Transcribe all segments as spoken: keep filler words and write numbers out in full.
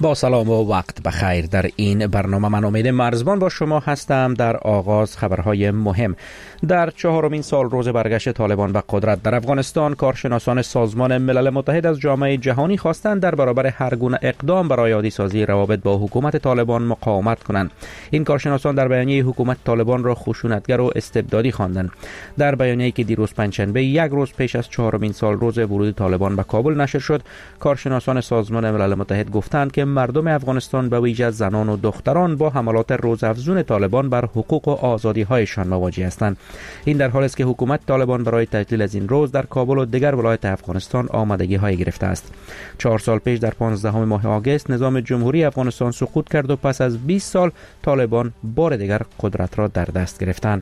با سلام و وقت بخیر. در این برنامه من امید مرزبان با شما هستم. در آغاز خبرهای مهم. در چهارمین سال روز برگشت طالبان به قدرت در افغانستان، کارشناسان سازمان ملل متحد از جامعه جهانی خواستند در برابر هر گونه اقدام برای عادی سازی روابط با حکومت طالبان مقاومت کنند. این کارشناسان در بیانیه حکومت طالبان را خشونتگر و استبدادی خواندند. در بیانیه‌ای که دیروز پنجشنبه یک روز پیش از چهارمین سال روز ورود طالبان به کابل نشر شد، کارشناسان سازمان ملل متحد گفتند که مردم افغانستان به ویژه زنان و دختران با حملات روزافزون طالبان بر حقوق و آزادی‌هایشان مواجه هستند. این در حالی است که حکومت طالبان برای تعطیل از این روز در کابل و دیگر ولایات افغانستان آمادگی‌های گرفته است. چهار سال پیش در پانزدهم ماه آگوست نظام جمهوری افغانستان سقوط کرد و پس از بیست سال طالبان بار دیگر قدرت را در دست گرفتند.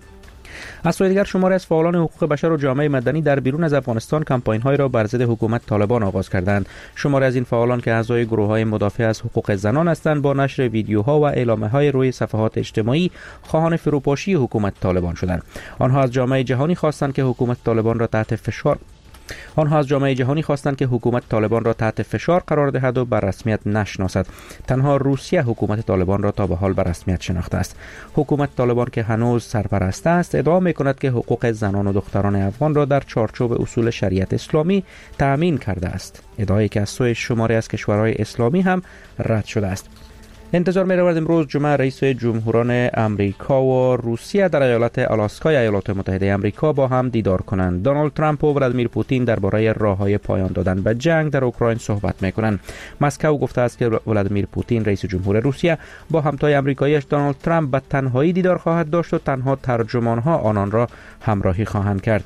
از سوی دیگر شماری از فعالان حقوق بشر و جامعه مدنی در بیرون از افغانستان کمپاین‌های را بر ضد حکومت طالبان آغاز کردند. شماری از این فعالان که اعضای گروه‌های مدافع از حقوق زنان هستند با نشر ویدیوها و اعلامیه‌های روی صفحات اجتماعی خواهان فروپاشی حکومت طالبان شدند. آنها از جامعه جهانی خواستند که حکومت طالبان را تحت فشار آنها از جامعه جهانی خواستند که حکومت طالبان را تحت فشار قرار دهد و بر رسمیت نشناسد. تنها روسیه حکومت طالبان را تا به حال بر رسمیت شناخته است. حکومت طالبان که هنوز سرپرست است ادعا می‌کند که حقوق زنان و دختران افغان را در چارچوب اصول شریعت اسلامی تأمین کرده است. ادعایی که از سوی شماری از کشورهای اسلامی هم رد شده است. انتظار می رود امروز جمعه رئیس جمهوران امریکا و روسیه در ایالت آلاسکای ایالات متحده آمریکا با هم دیدار کنند. دونالد ترامپ و ولادیمیر پوتین درباره راههای پایان دادن به جنگ در اوکراین صحبت می کنند. مسکو گفته است که ولادیمیر پوتین رئیس جمهور روسیه با همتای آمریکاییش دونالد ترامپ به تنهایی دیدار خواهد داشت و تنها ترجمانها آنان را همراهی خواهند کرد.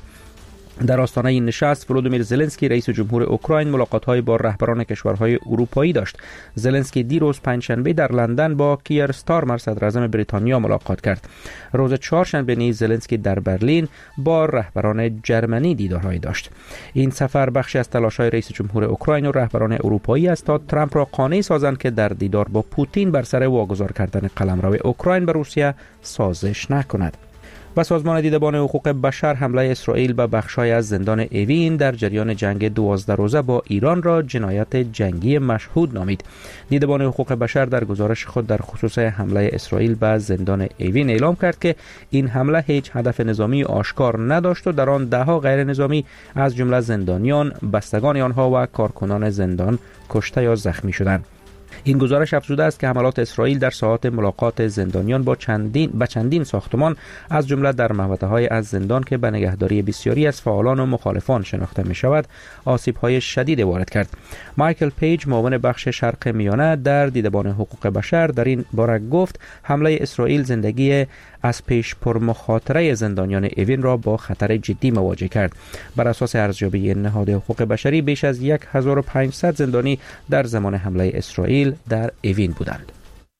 در آستانه این نشست ولودیمیر زلنسکی رئیس جمهور اوکراین ملاقات‌های با رهبران کشورهای اروپایی داشت. زلنسکی دیروز پنجشنبه در لندن با کیر استارمر صدر اعظم بریتانیا ملاقات کرد. روز چهارشنبه نیز زلنسکی در برلین با رهبران جرمنی دیدارهایی داشت. این سفر بخشی از تلاش‌های رئیس جمهور اوکراین و رهبران اروپایی است تا ترامپ را قانع سازند که در دیدار با پوتین بر سر واگذار کردن قلمرو اوکراین به روسیه سازش نکند. و سازمان دیدبان حقوق بشر حمله اسرائیل به بخش‌های از زندان اوین در جریان جنگ دوازده روزه با ایران را جنایت جنگی مشهود نامید. دیدبان حقوق بشر در گزارش خود در خصوص حمله اسرائیل به زندان اوین اعلام کرد که این حمله هیچ هدف نظامی آشکار نداشت و در آن ده‌ها غیر نظامی از جمله زندانیان، بستگان آنها و کارکنان زندان کشته یا زخمی شدند. این گزارش افزوده است که حملات اسرائیل در ساعات ملاقات زندانیان با چندین با چندین ساختمان از جمله در محوطه‌های از زندان که به نگهداری بسیاری از فعالان و مخالفان شناخته می‌شود، آسیب‌های شدید وارد کرد. مایکل پیج معاون بخش شرق میانه در دیدبان حقوق بشر در این باره گفت حمله اسرائیل زندگی از پیش پر مخاطره زندانیان اوین را با خطر جدی مواجه کرد. بر اساس ارزیابی نهاد حقوق بشری بیش از هزار و پانصد زندانی در زمان حمله اسرائیل در اوین بودند.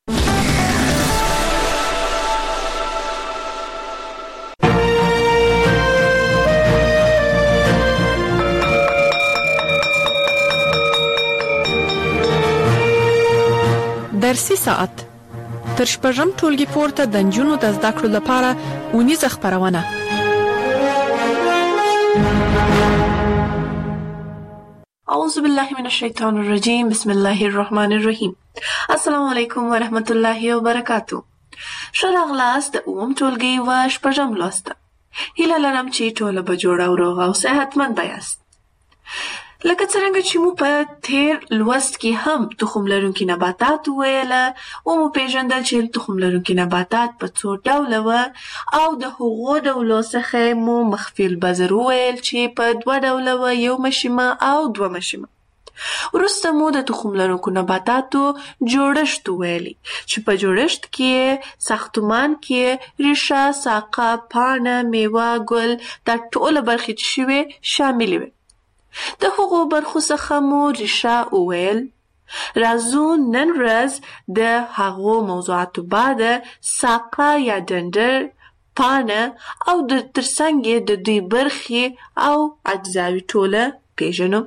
در سی ساعت تر شپږم ټولګي پورته د نجونو د زده کړو لپاره اونیزه خپرونه. اعوذ بالله من الشیطان الرجیم. بسم الله الرحمن الرحیم. السلام علیکم و رحمت الله و برکاته. ښه راغلاست د اووم ټولګي و شپږم لوست. هیله لرم چې ټوله به جوړه او روغه او صحتمند یاست. لکه څرنګه چې مو په تیر لوست کې هم تخم لرونکي نباتات وویله او مو پیژندل چې تخم لرونکي نباتات په څو ډوله وه او د هغو ډولو څخه مو مخفي البذر وویل چې په دوه ډوله وه، یو مشیمه او دوه مشیمه. وروسته مو د تخم لرونکو نباتاتو جوړښت وویلي چې په جوړښت کې ساختمان کې ریښه، ساقه، پاڼه، میوه، ګل دا ټوله برخې چې شوې شاملې وې. د هغو برخو څخه مو ریښه وویل. راځو نن ورځ د هغو موضوعاتو بعد ساقه یا ډنډر، پاڼه او د ترڅنګ یې د دوی برخې او اجزاوې ټوله پیژنو.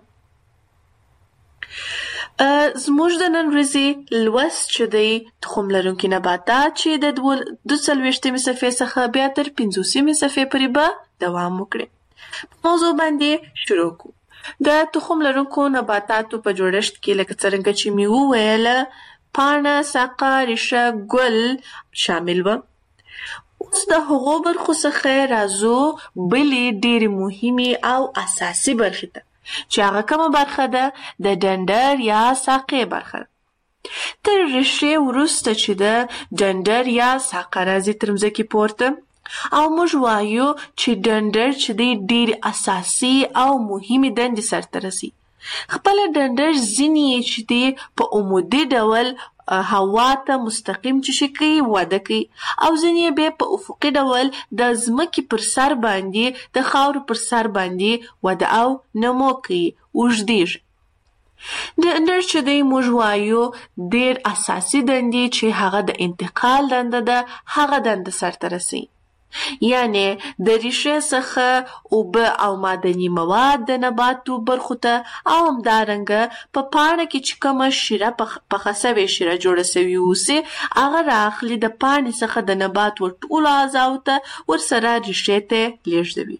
زموږ د نن ورځې لوست چې دی تخم لرونکي نباتات چې د دوه څلوېښتمې صفحې څخه بیا تر پنځوسمې صفحې پورې به دوام وکړي. موضوع باندې شروع کوو. د تخم لرونکو نباتاتو په جوړښت کې لکه څرنګه چې مې وویله پاڼه، ساقه، ریشه، ګل شامل و. اوس د هغو برخو څخه راځو بلې ډېرې مهمې او اساسي برخې ته چې هغه کومه برخه ده؟ د ډنډر یا ساقې برخه ده. تر ریښې وروسته چې د ډنډر یا ساقه راځي تر مځکې پورته، او موږ وایو چې ډنډر چې دی ډېرې اساسي او مهمې دندې سرته رسي. خپله ډنډر ځینې یې چې دی په عمودي ډول هوا ته مستقیم چې شي کوي وده کوي، او ځینې یې بیا په افقي ډول د ځمکې پر سر باندې د خاورو پر سر باندې وده او نمو کوي، اوږدېږي. ډنډر چې دی موږ وایو ډېر اساسي دندې چې هغه د انتقال دنده ده، هغه دنده سرته رسوي. یعنې د ریښې څخه اوبه او معدني مواد د نباتو برخو ته، او همدارنګه په پاڼه کې چې کومه شیره پخه سوې شیره جوړه سوې اوسي هغه رااخلي د پاڼې څخه د نبات ټولو اعضاو ته ورسره ریښې ته لیږدوي.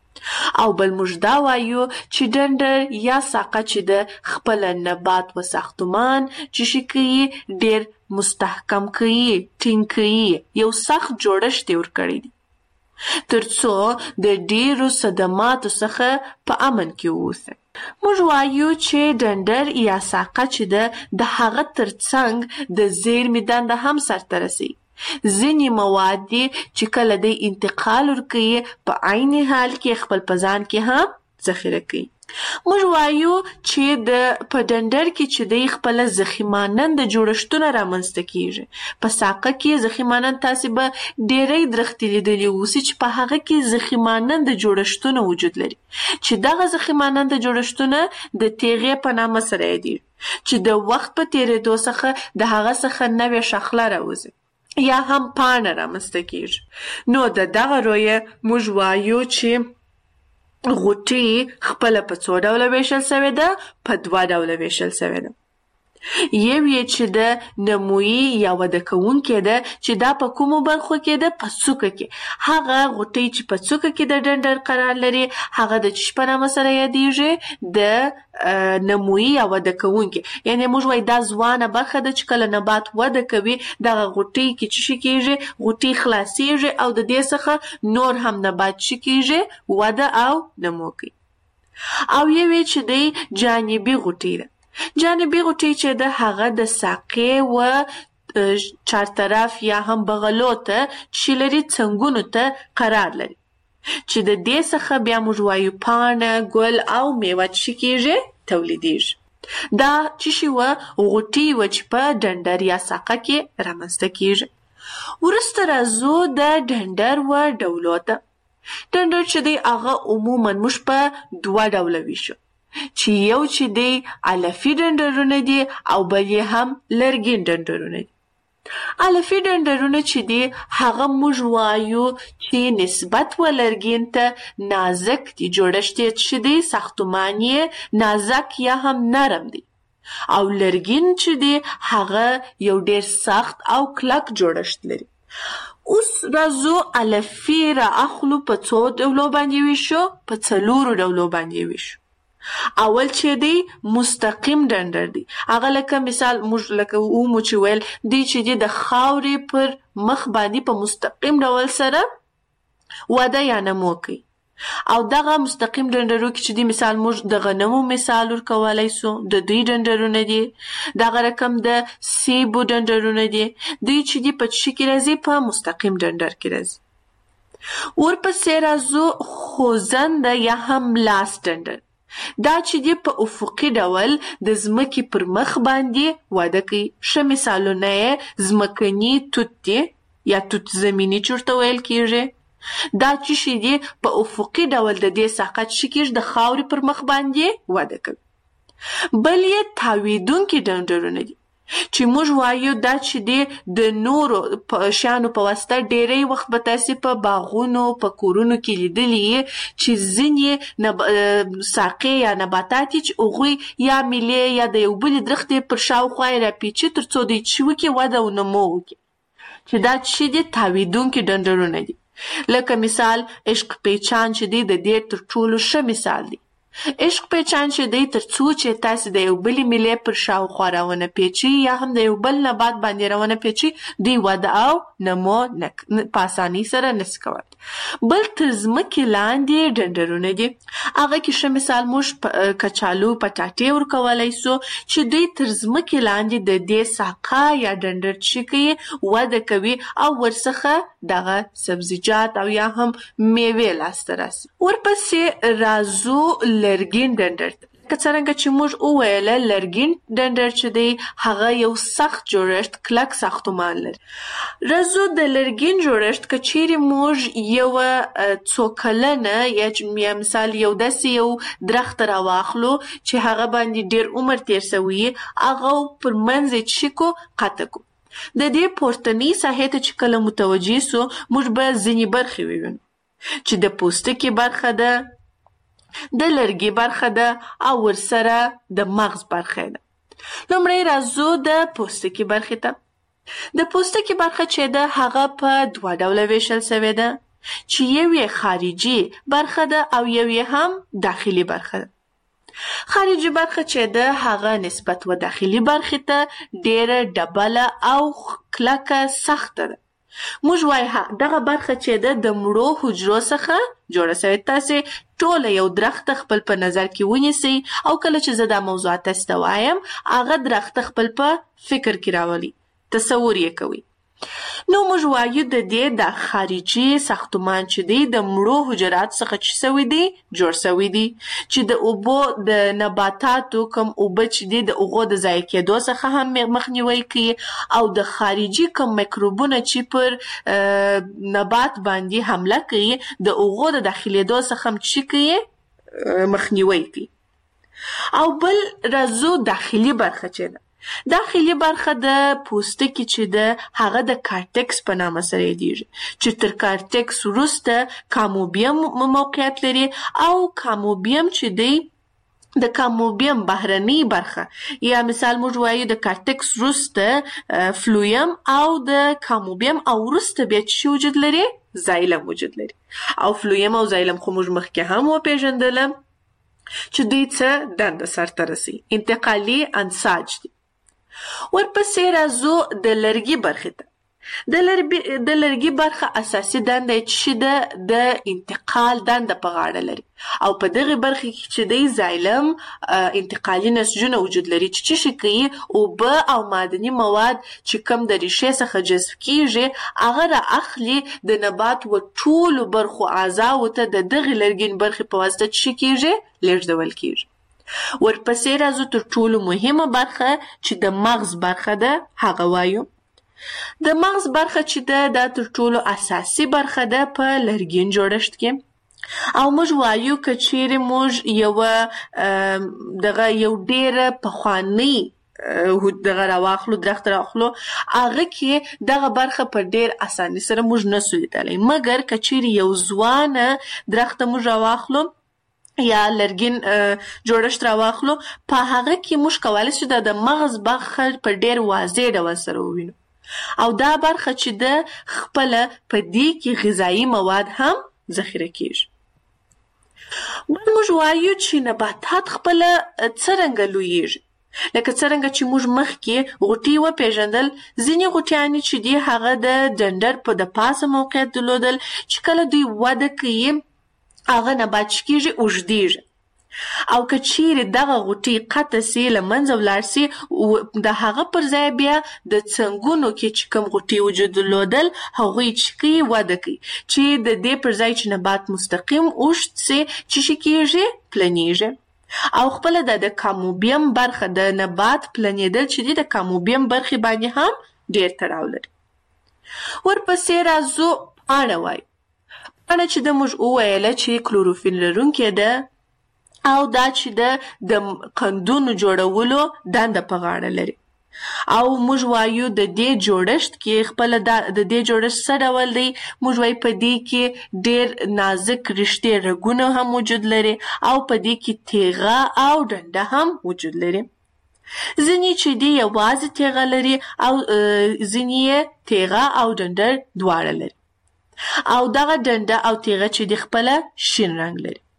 او بل موږ دا وایو چې ډنډر یا ساقه چې د خپل نبات و ساختمان چې شي کوي ډېر مستحکم کوي، ټینګ کوي، یو سخت جوړښت یې ورکړی دی ترڅو د ډېرو صدماتو څخه په امن کې واوسي. موږ وایو چې ډنډر یا ساقه چې ده د هغه ترڅنګ د زیرمې دنده هم سرته رسوي. ځینې مواد دي چې کله دی انتقال ورکوي په عین حال کې خپل په ځان کې هم ذخیره کوي. موږ وایو چې د په ډنډر کې چې دی خپله ضخیماننده جوړښتونه رامنځته کیږي. په ساقه کې ضخیمانند تاسې به ډېری درختې لیدلي اوسي چې په هغه کې ضخیماننده جوړښتونه وجود لري، چې دغه ضخیماننده جوړښتونه د تیغې په نامه سره یادېږي، چې د وخت په تېرېدو څخه د هغه څخه نوې شاخله راوځي یا هم پاڼه رامنځته کیږي. نو د دغه رویه موږ وایو چې غوټې خپله په څو ډوله ویشل سوې ده؟ په دوه ډوله ویشل سوې ده. یو یې چې د نمویي یا وده کوونکې ده چې دا په کومو برخو کې ده؟ په څوکه کې. هغه غوټۍ چې په څوکه کې د ډنډر قرار لري هغه د چی په نامه سره یادېږي؟ د نمویي یا وده کوونکې. یعنې موږ وایو دا ځوانه برخه ده چې کله نبات وده کوي دغه غوټۍ کې چې شي کېږي؟ غوټۍ خلاصېږي او د دې څخه نور هم نبات شي کېږي وده او نمو کوي. او یو یې چې دی جانبي غوټۍ ده. جانبي غوټۍ چې ده هغه د ساقې و چارطرف یا هم بغلو ته چې لري څنګونو ته قرار لري، چې د دې څخه بیا موږ وایو پاڼه، ګل او میوه چې کېږي تولیدېږي. دا چې شي وه غوټۍ وه چې په ډنډر یا ساقه کې رامنځته کېږي. وروسته راځو د ډنډر و ډولو ته. ډنډر چې دی هغه عموما موږ په دوه ډوله ویشو، چې یو چې دی علفي ډنډرونه دي او بل یې هم لرګین ډنډرونه دي. علفي ډنډرونه چې دي هغه موږ وایو چې نسبت و لرګین ته نازک دي، جوړښت یې چې دی ساختمان یې نازک یا هم نرم دی، او لرګین چې دی هغه یو ډېر سخت او کلک جوړښت لري. اوس راځو علفي را اخلو په څو ډولو باندې ویشو؟ په څلورو ډولو باندې ویشو. اول چې دی مستقیم ډنډر دی، هغه لکه مثال موږ لکه ومو چې ویل دی چې دی د خاورې پر مخ باندې په مستقیم ډول سره وده یا نمو کوي. او دغه مستقیم ډنډرو کې چې دی مثال موږ د غنمو مثال ورکولی سو، د دوی ډنډرونه دي. دغه رقم د سیبو ډنډرونه دي، دوی چې دی په چی کې راځي؟ په مستقیم ډنډر کې راځي. ورپسې راځو خوځنده یا هم لاس ډنډر. دا چې دی په افقي ډول د ځمکې پر مخ باندې وده کوي. ښه مثالونه یې ځمکني توت دی یا توت زمیني چې ورته ویل کېږي. دا چې شي دی په افقي ډول د دې ساقه چې کېږي د خاورې پر مخ باندې وده کوي. بل یې تاویدونکي ډنډرونه دي چې موږ وایو دا چې دی د نورو شیانو په واسطه ډېری وخت به تاسې په باغونو په کورونو کې لیدلي چې ځینې ساقې یا نباتات چې هغوی یا میلې یا د یو بلې درختې پر شاوخوا یې راپیچي تر څو دوی چې وکړي وده او نمو وکړي، چې دا چې دی تاویدونکي ډنډرونه دي. لکه مثال عشق پیچان چې دی د دې تر ټولو ښه مثال دی. عشق پیچان چې دی تر څو چې تاسې د یو بلې میلې پر شاوخوا راونه پیچي یا هم د یو بل نبات باندې راونه پیچي دوی وده او نمو په اسانۍ سره نشي کولی. بل تر ځمکې لاندې ډنډرونه دي. هغه کې ښه مثال موږ کچالو پټاټې ورکولی سو چې دوی تر ځمکې لاندې د دې ساقه یا ډنډر چې کوي وده کوي او ورڅخه دغه سبزیجات او یا هم میوې لاسته راسي. ورپسې راځو لرګین ډنډر ته. که څرنګه چې موږ وویله لرګین ډنډر چې دی هغه یو سخت جوړښت کلک ساختمان لري. راځو د لرګین جوړښت که چیرې موږ یوه څو کلنه یا مثال یو داسې یو درخت راواخلو چې هغه باندې ډېر عمر تیر سوی هغه پر منځ یې څه کو قطع کو. د دې پورتنۍ ساحې ته چې کله متوجه سو موږ به ځینې برخې ووینو چې د پوستکي برخه ده، د لرګي برخه ده او ورسره د مغز برخه ده. لومړی راځو د پوستکي برخې ته. د پوستکي برخه چې ده هغه په دوه ډوله ویشل سوې ده چې یو یې خارجي برخه ده او یو یې هم داخلي برخه ده. خارجي برخه چې ده هغه نسبت و داخلي برخې ته ډېره ډبله او کلکه سخته ده. موږ وایو دغه برخه چې ده د مړو حجرو څخه جوړه سوې. تاسې ټوله یو درخت خپل په نظر کې ونیسئ او کله چې زه دا موضوعات تاسې ته وایم هغه درخت خپل په فکر کې راولي، تصور یې کوئ. نو موږ وایو د دې د خارجي ساختمان چې دی د مړو حجرات څخه چې سوی دی جوړ سوی دی چې د اوبو د نباتاتو کوم اوبه چې دی د اوغو د ضایع کېدو څخه هم مخنیوی کوي او د خارجي کوم میکروبونه چې پر نبات باندې حمله کوي د اوغو د داخلېدو څخه هم چې کوي مخنیوی کوي. او بل راځو داخلي برخه چې ده. داخلي برخه د پوستکي چې ده هغه د کارتکس په نامه سره یادیږي چې تر کارتکس وروسته کاموبیم موقعیت لري او کاموبیم چې دی د کاموبیم بهرنۍ برخه یا مثال موږ وایو د کارتکس وروسته فلویم او د کاموبیم او وروسته بیا چې وجود لري زایلم وجود لري. او فلویم او زایلم خو موږ مخکې هم وپېژندله چې دوی څه دنده سرته رسوي، انتقالي انساج دي. ورپسې راځو د لرګي برخې ته. د لرګي برخه اساسي دنده چې ده د انتقال دنده په غاړه لري او په دغه برخه کې چې دی زایلم انتقالي نسجونه وجود لري چې څه شي کوي اوبه او معدني مواد چې کم د ریښې څخه جذب کیږي هغه را اخلي د نبات و ټولو برخو اعضاو ته د دغه لرګین برخې په واسطه څه کیږي لیږدول کیږي. ورپسې راځو تر ټولو مهمه برخه چې د مغز برخه ده هغه وایو. د مغز برخه چې ده دا تر ټولو اساسي برخه ده په لرګین جوړښت کې او موږ وایو که چیرې موږ یوه دغه یو ډېره پخوانۍ دغه راواخلو درخت راواخلو هغه کې دغه برخه په ډېر اسانۍ سره موږ نسو لیدلی، مګر که چیرې یو ځوانه درخت موږ راواخلو یا لرګین جوړښت راواخلو په هغه کې موږ کولی شو دا د مغز برخه په ډېر واضح ډول سره ووینو او دا برخه چې ده خپله په دې کې غذایي مواد هم ذخیره کیږي. بل موږ وایو چې نباتات خپله څرنګه لویږي. لکه څرنګه چې موږ مخکې غوټۍ وپېژندل، ځینې غوټیانې چې دي هغه د ډنډر په د پاسه موقعیت درلودل چې کله دوی وده کوي هغه نبات چې کېږي اوږدېږي او که چیرې دغه غوټۍ قطع سي له منځه ولاړ سي د هغه پر ځای بیا د څنګونو کې چې کوم غوټۍ وجود درلودل هغوی چې کوي وده کوي چې د دې پر ځای چې نبات مستقیم اوږد سي چې شي کېږي پلنېږي او خپله د د کاموبیم برخه د نبات پلنېدل چې دي د کاموبیم برخې باندې هم ډېر تړاو لري. ورپسې راځو پاڼه وایو. پاڼه چې د موږ وویله چې کلوروفیل لرونکې ده او دا چې ده د قندونو جوړولو دنده په غاړه لري او موږ وایو د دې جوړښت کې خپله د دې جوړښت څه ډول دی. موږ وایو په دې کې ډېر نازک رشتې رګونه هم وجود لري او په دې کې تیغه او ډنډه هم وجود لري. ځینې چې دي یوازې تیغه لري او ځینې یې تیغه او ډنډه دواړه لري او دغه ډنډه او تیغه چې د خپله شین رنګ لري.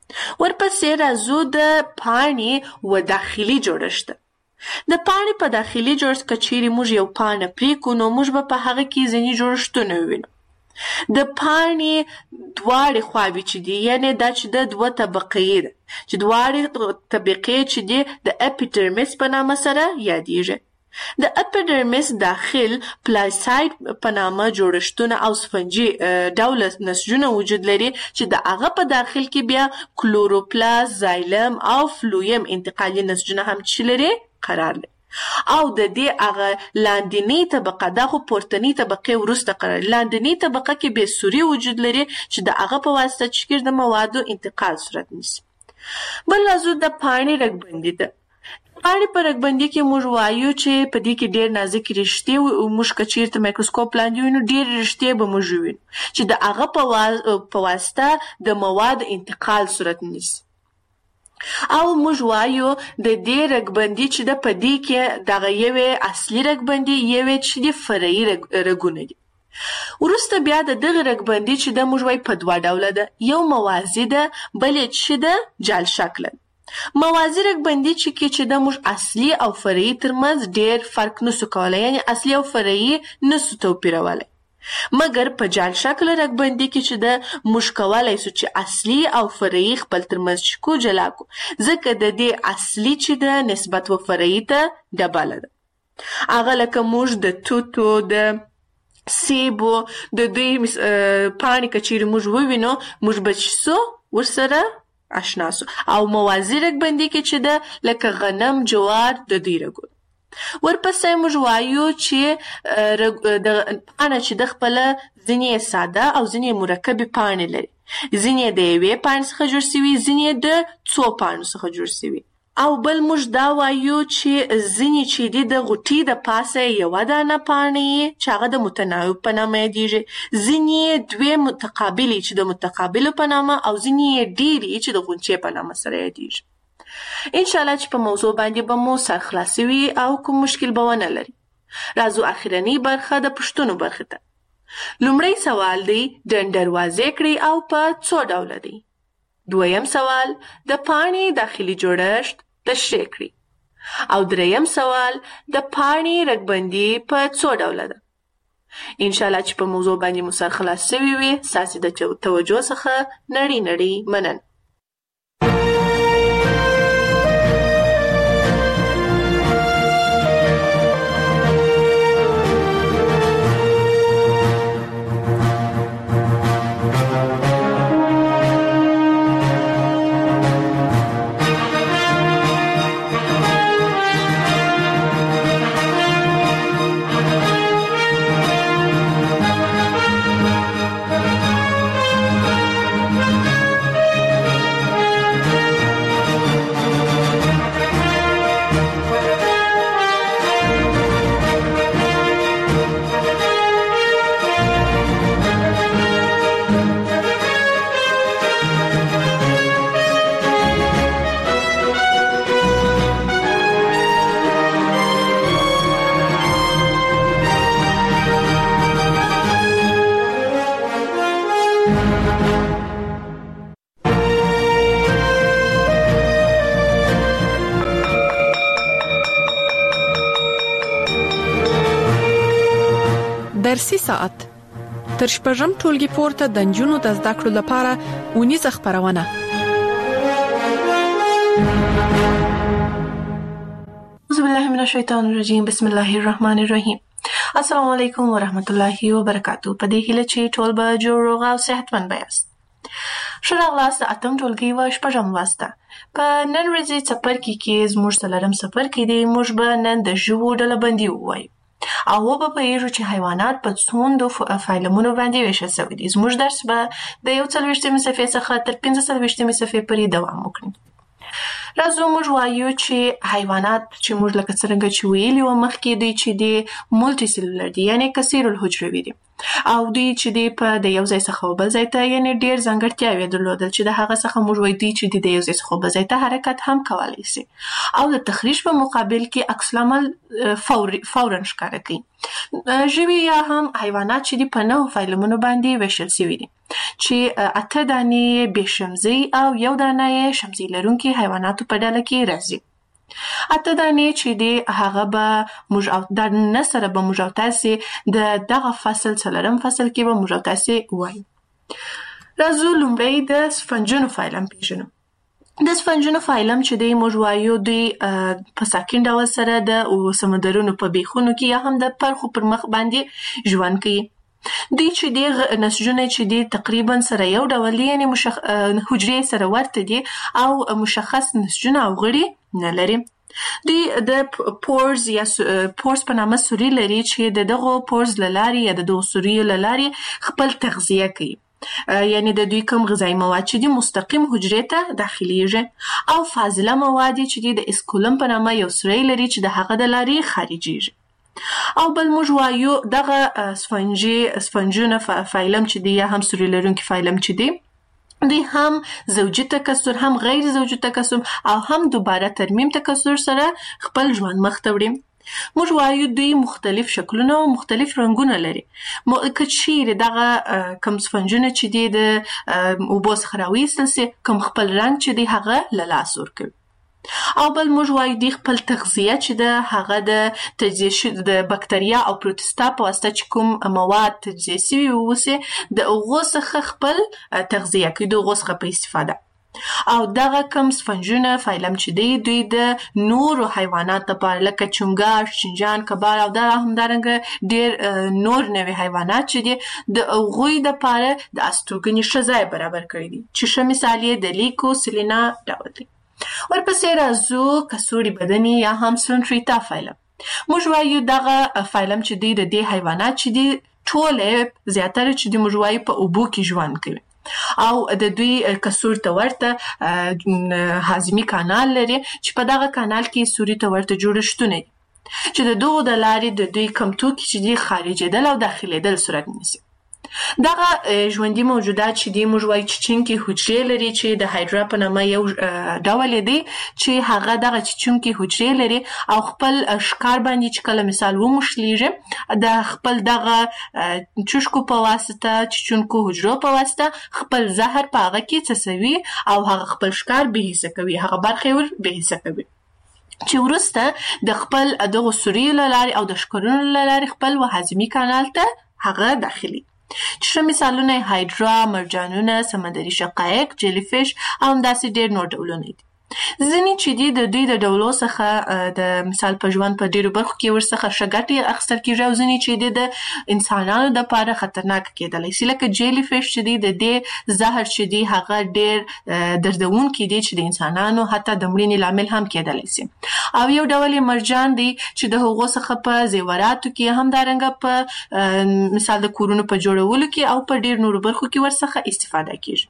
ورپسې راځو د پاڼې و داخلي جوړښت. د پاڼې په داخلي جوړښت که چیرې موږ یو پاڼه پرېکړو نو موږ به په هغه کې ځینې جوړښتونه ووینو. د پاڼې دواړې خواوې چې دي، یعنی دا چې د دوه طبقې ده چې دواړې طبقې چې دي د اپیډرمیس په نامه سره یادېږي. د اپیډرمیس داخل پلاساید په نامه جوړښتونه او سفنجي ډوله نسجونه وجود لري چې د هغه په داخل کې بیا کلوروپلاست، زایلم او فلویم انتقالي نسجونه هم چې لري قرار لري. او د دې هغه لاندنۍ طبقه، دا خو پورتنۍ طبقې وروسته قرار لري، لاندنۍ طبقه کې بې سوري وجود لري چې د هغه په واسطه چې د موادو انتقال صورت نیسي. بل راځو د پاڼې رګبندي ته. پاڼې په رګبندي کې موږ وایو چې په دې کې ډېر نازک رشتې، موږ که چېرته مایکروسکوپ لاندې وینو ډېر رشتې به موږ وینو چې د هغه په واسطه د موادو انتقال صورت نیسي. او موږ وایو د دې رګبندي چې د په دې کې دغه یوې اصلي رګبندي، یوې چې د فرعي رګونه دي. وروسته بیا د دغه رګبندي چې د موږ وایو په دوه ډوله ده، یو موازي ده، بل چې د جال شکله. موازي رګبندي چې کې چې د موږ اصلي او فرعي ترمنځ ډېر فرق نسو کولی، یعنی اصلي او فرعي نسو توپیرولی. مګر په جال شکل رګبندي کې چې د موږ کولی سو چې اصلي او فرعي خپل ترمنځ چکو جلا کو، ځکه د دې اصلي چې د نسبت و فرعي ته ډبله ده. هغه لکه موږ د توتو، د سیبو، د دوی پاڼې که چیرې موږ ووینو موږ به چې سو ورسره اشنا سو. او موازي رګبندي کې چې ده لکه غنم، جوار، د دوی رګونه. ورپسې موږ وایو چې د پاڼه چې د خپله ځینې ساده او ځینې مرکبې پاڼې لري، ځینې د یوې پاڼې څخه جوړ سوي، ځینې د څو پاڼو څخه جوړ سوي. او بل موږ دا وایو چې ځینې چې دي د غوټې د پاسه یوه دانه پاڼې چې هغه د متناوب په نامه یادېږي، ځینې دوې متقابلې چې د متقابلو په نامه، او ځینې ډېرې چې د غونچې په نامه سره یادېږي. انشاءالله چې په موضوع باندې به مو سر خلاص وي او کوم مشکل به ونه لري. راځو اخرنۍ برخه د پوښتنو برخې ته. لومړی سوال دی ډنډر واضح کړئ او په څو ډوله دی. دویم سوال د پاڼې داخلي جوړښت تشریح کړئ. او دریم سوال د پاڼې رګبندي په څو ډوله ده. انشاءالله چې په موضوع باندې مو سر خلاص شوي وي. ستاسې د توجه څخه نړۍ نړۍ مننه. درسي ساعت تر شپږم ټولګي پورته د نجونو د زده کړو لپاره اونیزه خپرونه. اعوذ بالله من الشیطان الرجیم. بسم الله الرحمن الرحیم. السلام علیکم ورحمت الله وبرکاتہ. په دې هیله چې ټول به جوړ روغ او صحتمند بیاست. ښه راغلاست د اتم ټولګي و شپږم لوست ته. په نن ورځې څپرکي کې زموږ څلورم څپرکی دی. موږ به نن د ژوو ډلبندي ووایو او وبه پوهیږو چې حیوانات په څومره فایلمونو باندې ویشل شوي دي. زموږ درس به د یو څلوېښتمې صفحې څخه تر پنځه څلوېښتمې صفحې پورې دوام وکړي. راځو موږ وایو چې حیوانات چې موږ لکه څرنګه چې ویلي وو مخکې دوی چې دي مولټي سیلولر دي، یعنې کثیر الحجروي دي. او دوی چې دی په د یو ځای څخه بل ځای ته یعنې ډېر ځانګړتیاوې درلودل چې د هغه څخه موږ وایو دوی چې د یو ځای څخه بل ځای ته حرکت هم کولی شي او د تخریش په مقابل کې عکس العمل فوري فورا ښکاره کوي. ژوي یا هم حیوانات چې دي په نهو فایلمونو باندې ویشل شوي دي چې اته دانې بې شمزۍ او یو دانه یې شمزۍ لرونکي حیواناتو په ډله کې راځي. اته دانې چې دی هغه به موږ او د نه سره به موږ او تاسې د دغه فصل څلورم فصل کې به موږ او تاسې وایو. راځو لومړی د سفنجونو فایلم پیژنو. د سفنجونو فایلم چې دی موږ وایو دوی په ساکن ډول سره د سمندرونو په بیخونو کې یا هم د پرخو پر مخ باندې ژوند کوي. دوی چې دی نسجونه چې دی تقریبا سره یو ډول دي یعنې مشخ... حجرې سره ورته دي او مشخص نسجونه او غړي نه لري. دوی د پورز یا پورز په نامه سوري لري چې د دغو پورز له لارې یا د دغو سوریو له لارې خپل تغذیه کوي، یعنی د دوی کوم غذایي مواد چې دي مستقیم حجرې ته داخلیږي او فاضله مواد چې دي د اسکولم په نامه یو سوری لري چې د هغه د لارې خارجيږي. او بل موږ وایو دغه سفنجي سفنجونه فایلم چې دی یا هم سوري لرونکي فایلم چې دی دوی هم زوجي تکثر هم غیر زوجي تکثر او هم دوباره ترمیم تکثر سره خپل ژوند مخ ته وړي. موږ وایو دوی مختلف شکلونه او مختلف رنګونه لري. که چیرې دغه کم سفنجونه چې دي د اوبو څخه راویستل سي کوم خپل رنګ چې دی هغه له لاسه ورکوي. او بل موږ وایو دوی خپل تغذیه چې د هغه د تجزیه د بکتریا او پروتستا په واسطه چې کوم مواد تجزیه شوي اوسي د هغو څخه خپل تغذیه کوي د هغو څخه په استفاده. او دغه کم سفنجونه فایلم چې دی دوی د نورو حیوانات لپاره لکه چنګاښ، چنجان، کبار او دا همدارنګه ډېر نور نوي حیوانات چې دي د هغوی دپاره د استوګنې ښه ځای برابر کړی دي چې ښه مثال یې د لیکو سلینا ډول دی. ورپسې راځو کڅوړي بدني یا هم سلونټریتا فایلم. موږ وایو دغه فایلم چې دی د دې حیوانات چې دی ټولې زیاتره چې دی موږ وایو په اوبو کې ژوند کوي او د دوی کڅوړ ته ورته هاضمي کانال لري چې په دغه کانال کې سوري ته ورته جوړښتونه دي چې د دغو د لارې د دوی کم توکي چې دی خارجېدل او داخلېدل صورت نیسي. دغه ژوندي موجودات چې دی موږ وایو چیچونکي حجرې لري چې د هایډرا په نامه یو ډول دی چې هغه دغه چیچونکي حجرې لري او خپل ښکار باندې چې کله مثال وموښلیږي د خپل دغه چوشکو په واسطه چیچونکو حجرو په واسطه خپل زهر په هغه کې څڅوي او هغه خپل ښکار بې حسه کوي، هغه برخې ور بې حسه کوي چې وروسته د خپل دغو سوریو له لارې او د ښکرونو له لارې خپل هاضمي کانال ته هغه داخلي. چې ښه مثالونه یې هایډرا، مرجانونه، سمندري شقایق، جیلی فش او همداسې ډېر نور ډولونه دي. ځینې چې دي د دوی د ډولو څخه د مثال په ژوند په ډېرو برخو کې ورڅخه ښه ګټې اخیستل کېږي او ځینې چې دي د انسانانو دپاره خطرناکه کېدلی شي لکه جیلی فش چې دي د دې زهر چې دي هغه ډېر دردونکي دي چې د انسانانو حتی د مړینې لامل هم کېدلی شي. او یو ډول یې مرجان دی چې د هغو څخه په زیوراتو کې همدارنګه په مثال د کورونو په جوړولو کې او په ډېر نورو برخو کې ورڅخه استفاده کېږي.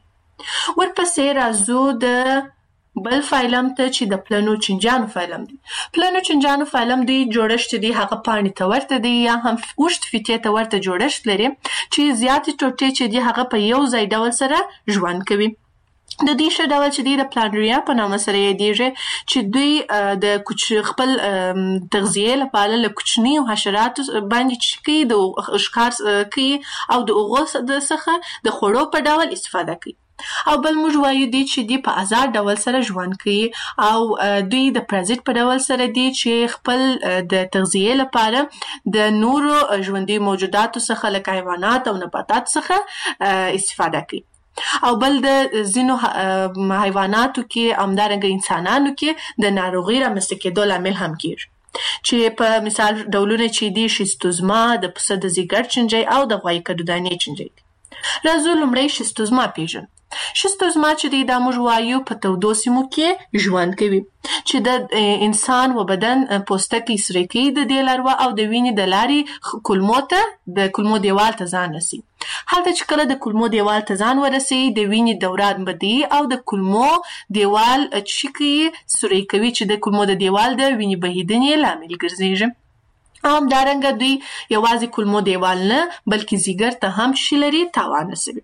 ورپسې راځو د بل فایلم ته چې د پلنو چنجانو فایلم دی. پلنو چنجانو فایلم دی جوړښت دی هغه پاڼې ته ورته دی یا هم اوږد فیتې ته ورته جوړښت لري چې زیاتې ټوټې چې دی هغه په یو ځای ډول سره ژوند کوي. د دې ښه ډول چې دی د پلانریا په نامه سره یادېږي چې دوی د کوچ خپل تغذیې لپاره له کوچنیو حشراتو باندې چې کوي د ښکار کوي او د هغو څخه د خوړو په ډول استفاده کوي. او بل موږ وایو دی چې دی په آزاد ډول سره ژوند کوي او دوی د پرازیت په ډول سره دی چې خپل د تغذیې لپاره د نورو ژوندي موجوداتو څخه لکه حیوانات او نباتات څخه استفاده کوي. او بل د ځینو حیواناتو کې همدارنګه انسانانو کې د ناروغۍ رامنځته کېدو لامل هم کېږي چې په مثال ډولونه چې دي شیستوزما، د پسه د ځیګر چنجۍ او د غوایي کدودانې چنجۍ دي. راځو لومړی شیستوزما پیژنو. شیستوزما چې دی دا موږ وایو په تودو سیمو کې ژوند کوي چې د انسان و بدن پوستکی سره کوي د دې لاروا او د وینې د لارې کولمو ته د کولمو دیوال ته ځان رسي. هلته چې کله د کولمو دیوال ته ځان ورسي د وینې دوران بدی او د کولمو دیوال چې کوي سوري کوي چې د کولمو د دیوال د وینې بهیدنې لامل ګرځېږي. همدارنګه دوی یوازې کولمو دیوال نه بلکې ځیګر ته هم شي لري تاوان رسوي.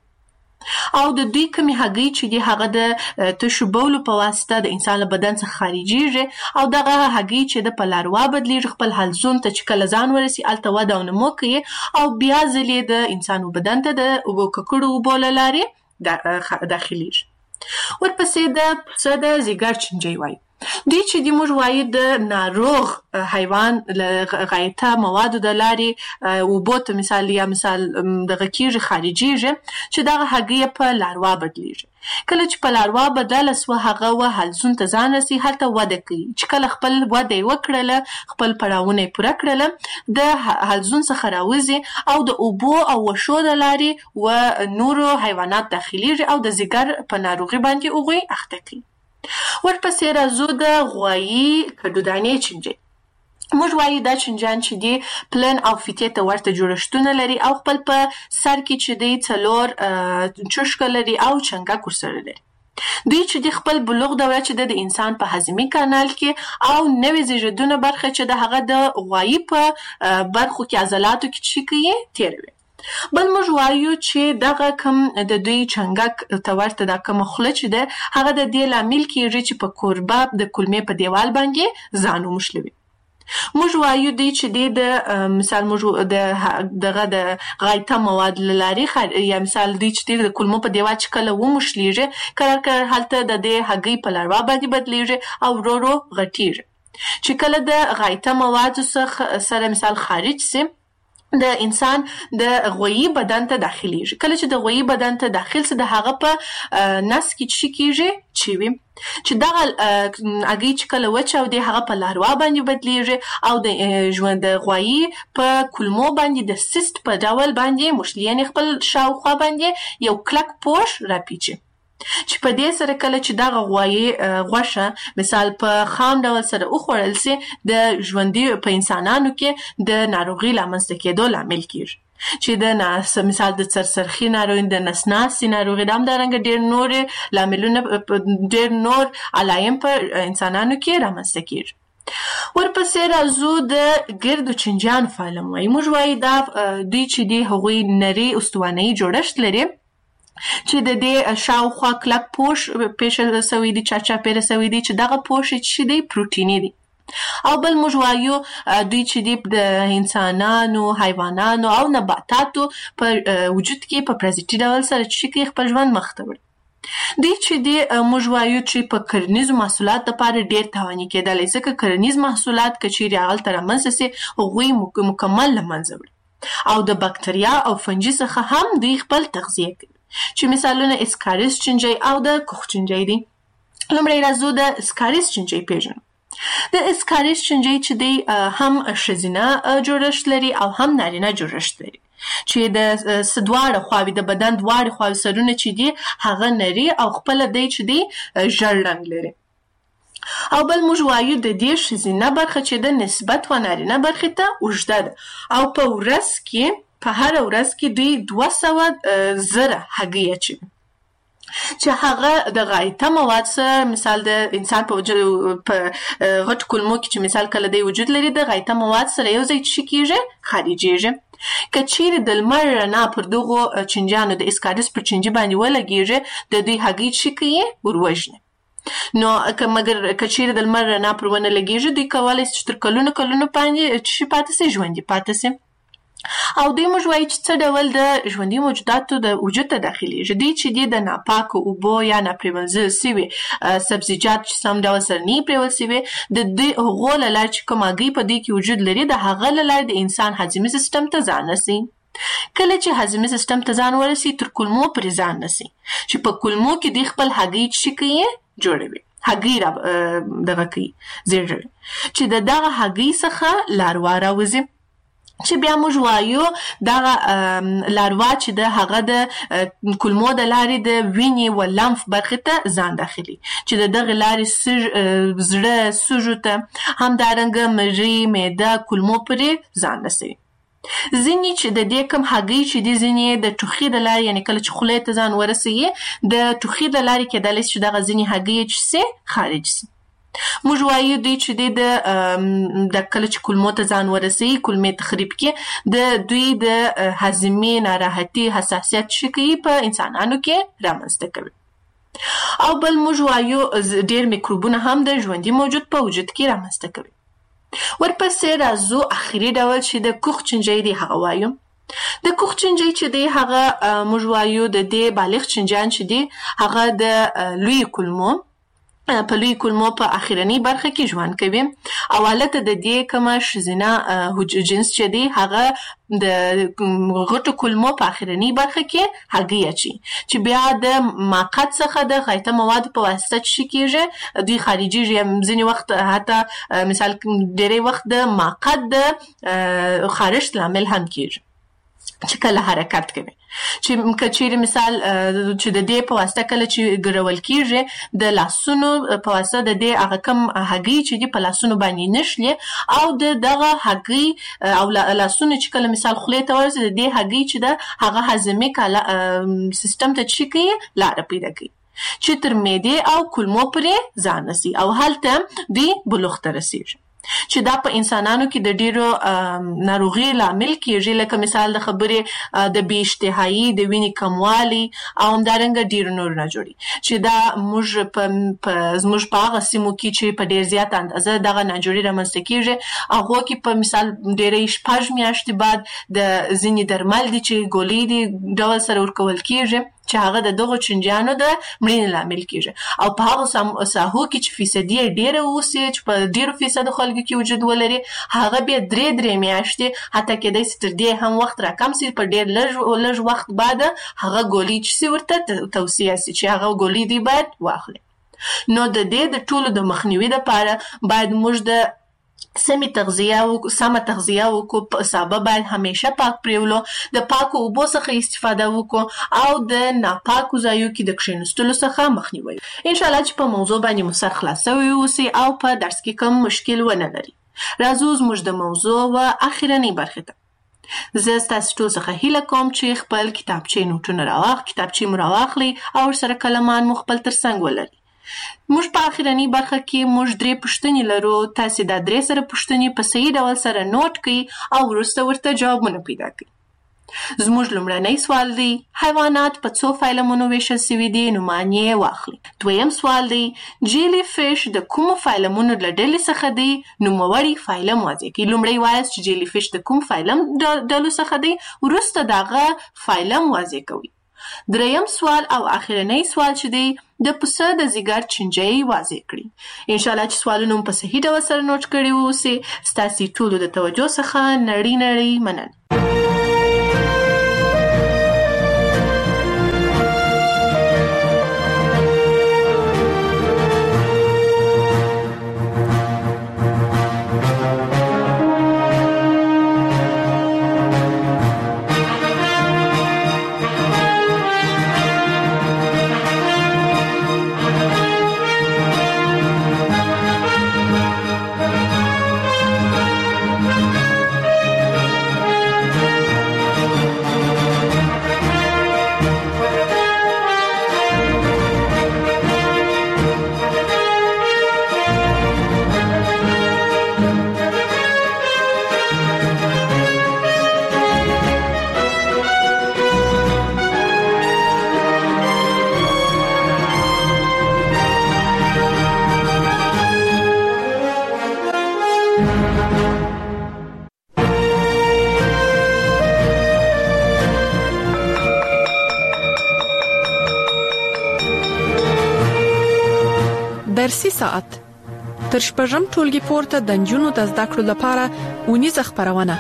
او د دوی کمی هګۍ چې دی هغه د تشو بولو په واسطه د انسان له بدن څخه خارجيږي او دغه هګۍ چې د په لاروا بدلیږي خپل حلزون ته چې کله ځان ورسي الته وده او نمو کوي او بیا ځلې د انسان بدن ته د اوبو ککړو اوبو له لارې داخليږي. ورپسې د پسه د ځیګر چنجي وایي. دوی چې د موږ وایي د ناروغ حیوان غایطه موادو د لارې اوبو ته مثال یا مثال دغه کیږي خارجيږي چې دغه هګۍ په لاروا بدلیږي. کله چې په لاروا بدله سوه هغه و حلزون ته ځان رسي هلته وده کوي چې کله خپل وده وکړله خپل پړاوونه پوره کړله د حلزون څخه راوځي او د اوبو او وشو د لارې و نورو حیوانات داخليږي او د ځیګر په ناروغي باندې هغوی اخته کوي. ورپسې راځو د غوایي کډودانې چنجي. موږ وایي دا چنجان چې دی پلن او فیتې ته ورته جوړښتونه لري او خپل په سر کې چې دی څلور چشکه لري او چنګک ورسره لري. دوی چې دی خپل بلوغ دوره چې د انسان په هضمي کانال کې او نوې زیږیدونه برخه چې د هغه د غوایي په برخو کې عضلاتو کې چې کوي تیروي. بل موږ وایو چې دغه کم د دوی چنګک ته ورته دا کوم خوله چې ده هغه د دې لامل کېږي چې په کوربه د کولمې په دیوال باندې ځان وموښلوي. موږ وایو دی چې دی د مثال موږ د دغه د غایطه مواد لاري یا مثال دی چې د کولمو په دیوال چې کله وموښلېږي کله کله هلته د دې هګۍ په لاروا باندې بدلیږي او ورو ورو غټیږي چې کله د غایطه مواد سره مثال خارج سي د انسان د غویی بدن ته داخليږي. کله چې د غویی بدن ته داخل سي د هغه په نس کې چې کیږي چې وي چې دغه هګۍ چې کله وچه او د هغه په لاروا باندې بدلیږي او د ژوند د غویی په کولمو باندې د سیست په ډول باندې مشلیان خپل شاوخوا باندې یو کلک پوش راپیچي چې په دې سره کله چې دغه غوایي غوښه مثال په خام ډول سره وخوړل سي د ژوندي په انسانانو کې د ناروغي لامنځته کېدو لامل کیږي چې د ناس مثال د سرسرخي ناروغي د نسناسي ناروغي د همدارنګه ډېر نور لاملونه ډېر نور علایم په انسانانو کې رامنځته کیږي. ورپسې راځو د ګردو چنجان فعالم وایي. موږ وایي دا دوی چې دی هغوی نري استوانه‌یي جوړښت لري چې د دې شاوخوا کلک پوش پیښه سوی دی چاچا پیره سوی دی چې دغه پوش چې دی پروتیني دی. او بل موږ وایو دوی چې دی د انسانانو حیوانانو او نباتاتو په وجود کې په پرازیتي ډول سره چې خپل ژوند مخ ته وړي. دوی چې دی موږ وایو چې په کرنیزو محصولات لپاره ډېر تاواني کېدلی ځکه کرنیز محصولات که چیرې هغلته رامنځته سي هغوی مکمل له منځه وړي او د بکتریا او فنجي څخه هم دوی خپل تغذیه کوي چې مثالونه اسکاریس چنجي او د کوخ چنجي دي. لومړی راځو د اسکاریس چنجي پیژنو. د اسکاریس چنجي چې دی هم ښځینه جوړښت لري او هم نارینه جوړښت لري چې د دواړه خواوې د بدن دواړه خواوې سرونه چې دی هغه نري او خپل دی چې دی ژړ رنګ لري. او بل موږ وایو د دې ښځینه برخه چې د نسبت و نارینه برخې ته اوږده ده او په ورځ کې په هر ورځ کې دوی دوه سوه زره هګۍ اچوي چې هغه د غایطه مواد سره مثال د انسان په وجود په غټ کولمو کې چې مثال کله دی وجود لري د غایطه مواد سره یو ځای چې کیږي خارجيږي. که چیرې د لمر رڼا پر دغو چنجانو د اسکاریس پر چنجي باندې ولګیږي د دوی هګۍ چې کوي وروژني. نو که مګر که چیرې د لمر رڼا پر ونه لګیږي دوی کولی شي چې تر کلونو کلونو باندې چې پاتې سي ژوندي پاتې سي. او دوی موږ وایي چې څه ډول د ژوندي موجوداتو د وجود ته داخليږي. دوی چې دی د ناپاکو اوبو یا ناپریمنځل سوي سبزیجات چې سم ډول سره نه پریول سوي د دوی هغو له لارې چې کوم هګۍ په دوی کې وجود لري د هغه له لارې د انسان هضمي سیستم ته ځان رسي. کله چې هضمي سیستم ته ځان ورسي تر کولمو پرې ځان رسي چې په کولمو کې دوی خپل هګۍ چې کوي جوړوي هګۍ را دغه کوي زیږوي چې د دغه هګۍ څخه لاروا راوځي چې بیا موږ وایو دغه لاروا چې د هغه د کولمو د لارې د وینې و لمف برخې ته ځان داخلي چې د دغه لارې زړه سږو ته همدارنګه مری معده کولمو پرې ځان رسوي. ځینې چې د دې کوم هګۍ چې دي ځینې د ټوخي د لارې یعنې کله چې خولې ته ځان ورسوي د ټوخي د لارې کېدلی چې دغه ځینې هګۍ چې سي خارج سي. موږ وایو دوی چې د د کله چې کولمو ته ځان ورسوي کولمې تخریب کې د دوی د هاضمې ناراحتي حساسیت شي کوي په انسانانو کې رامنځته کوي او بل موږ وایو ډېر میکروبونه هم د ژوندي موجود په وجود کې رامنځته کوي. ورپسې راځو اخري ډول چې د کوخ چنجي دی هغه وایو. د کوخ چنجي چې دی هغه موږ وایو د دې بالغ چنجان چې دی هغه د لوی کولمو په لوی کولمو په اخرنی برخه کې ژوند کوي او حالت د دې کومه ښځینه جنس چې دی هغه د غټو کولمو په اخرنی برخه کې هګۍ اچي چې بیا د ماقات څخه د غایطه مواد په واسطه چې کېږي دوی خارجي ځینې وخت حتی مثال ډېری وخت د ماقات د خارش لامل هم کېږي چې کله حرکت کوي چې کچېرې مثال چې د دې په واسطه کله چې ګرول کېږي د لاسونو په واسطه د دې هغه کم هګۍ چې دی په لاسونو باندې نشلي او د دغه هګۍ او لاسونو چې کله مثال خولې ته ورسي د دې هګۍ چې ده هغه هاضمې کاله سیستم ته چې کوي لاره پیدا کوي چې تر معدې او کولمو پورې ځان رسي او هلته دوی بلوغ ته رسیږي چې دا په انسانانو کې د ډیرو ناروغي لامل کېږي لکه مثال د خبرې د بې اشتهایي د وینې کموالي او همدارنګه ډیرو نور نه جوړي چې دا موږ په زموږ په هغه سیمو کې چې په ډیر زیات اندازه دغه ناجوړي رامنځته کېږي هغو کې په مثال ډیرې شپږ میاشتې بعد د ځینې درمل دي چې ګولۍ دي ډول سره ورکول کېږي چې هغه د دغو چنجیانو د مړینې لامل کېږي او په هغو ساحو کې چې فیصدي یې ډېره اوسي چې په ډېرو فیصدو خلکو کې وجود ولري هغه بیا درې درې میاشتې حتی کېدای شي تر دې هم وخت راکم شي په ډېر لږ لږ وخت بعد هغه ګولۍ چې سي ورته توصیه سي چې هغه ګولۍ دی باید واخلي. نو د دې د ټولو د مخنیوي لپاره باید موږ د سمې تغذیه او سمه تغذیه وکړو په سابه باید همیشه پاک پریولو د پاکو اوبو څخه استفاده وکړو او د ناپاکو ځایو کې د کښېنستلو څخه مخنیوي. ان شاء الله چې په موضوع باندې مو سر خلاص شوی اوسي او په درس کې کوم مشکل ونه لري. راځو زموږ د موضوع و اخرنۍ برخې ته. زه ستاسو ټول څخه هیله کوم چې خپل کتابچې نوټونه راواخ کتابچې مو راواخلئ او ورسره کلمان مو خپل ترڅنګ ولرئ. موږ په اخرنۍ برخه کې موږ درې پوښتنې لرو. تاسې دا درې سره پوښتنې په صحیح ډول سره نوٹ کړئ او وروسته ورته جوابونه پیدا کړئ. زموږ لومړنی سوال دی حیوانات په څو فایلمونو ویشل شوي دي نو معنی واخلئ. دویم سوال دی جیلی فیش د کومو فایلمونو له ډلې څخه دی نوموړی فایلم واضح کړئ. لومړی وایاست چې جیلی فیش د کوم فایلم ډلو څخه دی وروسته د هغه فایلم واضح کوئ. دریم سوال او اخرنۍ سوال چې دی د پسه د ځیګر چنجۍ واضح کړي. انشاءالله چې سوالونه مو په صحیح ډول سره نوٹ کړي واوسي. ستاسې ټولو د توجه څخه نړۍ نړۍ مننه. درسي ساعت تر شپږم ټولګي پورته د نجونو د زده کړو لپاره اونیزه خپرونه.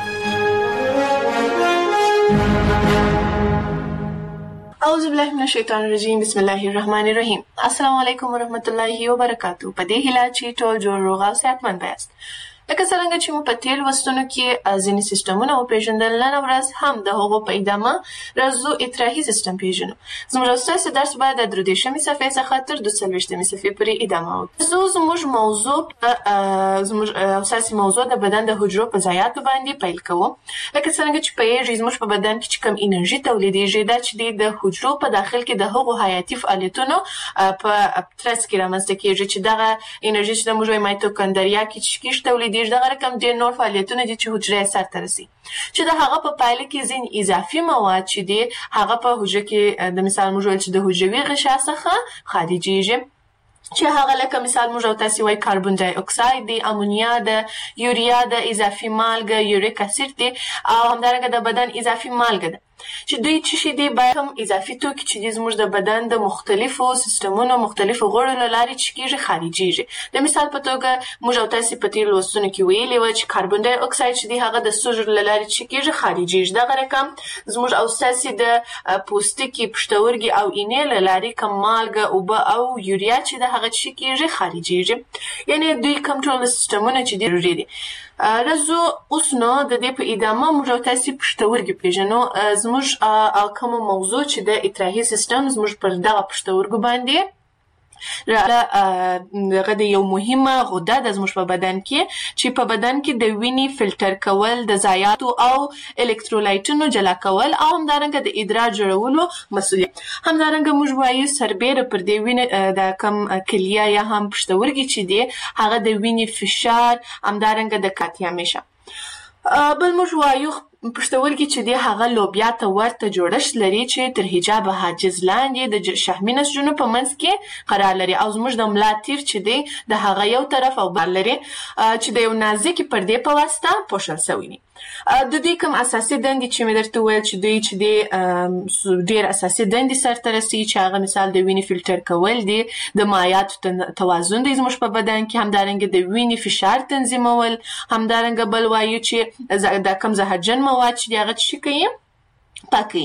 اعوذ بالله من الشیطان الرجیم بسم الله الرحمن الرحیم. السلام علیکم ورحمت الله وبرکاتہ. په دې هیله چې ټول جوړ روغ او صحتمند یاست. لکه څرنګه چې مو په تیر لوستونو کې ځینې سیستمونه وپېژندل، نن ورځ هم د هغو په ادامه راځو اطراحي سیستم پېژنو. زموږ او ستاسې درس باید د درې دېرشمې صفحې څخه تر دوه څلوېښتمې صفحې پورې ادامه وکړي. زه زموږ موضوع زموږ او ستاسې موضوع د بدن د حجرو په ضایعاتو باندې پیل کوو. لکه څرنګه چې پوهېږئ زموږ په بدن کې چې کوم انرژي تولیدېږي دا چې دی د حجرو په داخل کې د هغو حیاتي فعالیتونو په ترڅ کې رامنځته کېږي چې دغه انرژي چې د موږ وایي مایتوکندریا کې چې کېږي تولیدېږي، دغه رقم ډېر نور فعالیتونه دي چې حجره یې سرته رسي، چې د هغه په پایله کې ځینې اضافي مواد چې دي هغه په حجره کې د مثال موږ ویل چې د حجروي غشا څخه خارجېږي، چې هغه لکه مثال موږ او تاسې وایي کاربن ډای اکساید دی، امونیا ده، یوریا ده، اضافي مالګه یوریک اسید دی، او همدارنګه د بدن اضافي مالګه ده چې دوی څه شي دي باید هم اضافي توکي چې دي زموږ د بدن د مختلفو سیستمونو مختلفو غړو له لارې چې کېږي خارجېږي. د مثال په توګه موږ او تاسې په تېرو لوستونو کې ویلي وه چې کاربن ډای اکساید چې دی هغه د سږو له لارې چې کېږي خارجېږي. دغه رقم زموږ او ستاسې د پوستکي، پښتورګي او اینې له لارې کوم مالګه، اوبه او یوریا چې د هغه چې کېږي خارجېږي. یعنې دوی کوم ټول سیستمونه چې دي ضروري دي. راځو اوس نو د دې په ادامه موږ او تاسې پښتورګي پېژنو. زموږ کومه موضوع چې د اطراحي سیستم زموږ پر دغه پښتورګو باندې دغه د یو مهمه غده ده زموږ په بدن کې چې په بدن کې د وینې فلټر کول، د ضایعاتو او الکترولایټونو جلا کول او همدارنګه د ادرار جوړولو مسؤلیت. همدارنګه موږ وایو سربیره پر دې وینې د کم کلیه یا هم پښتورګي چې دی هغه د وینې فشار همدارنګه د کاتیامیشه. بل موږ وایو پښتورګي چې دی هغه لوبیا ته ورته جوړښت لري چې تر حجاب حاجز لاندې د شحمي نسجونو په منځ کې قرار لري، او زموږ د ملا تیر چې دی د هغه یو طرف او بل لري چې د یو نازکې پردې په واسطه پوښل شوی دي. د دوی کوم اساسي دندې چې مې درته وویل چې دوی چې دی ډېر اساسي دندې سرته رسوي چې هغه مثال د وینې فلټر کول دي، د مایعاتو توازن دی زموږ په بدن کې، همدارنګه د وینې فشار تنظیمول، همدارنګه بل وایو چې د کم زهرجن مواد چې دی هغه څه کوي پاکوي.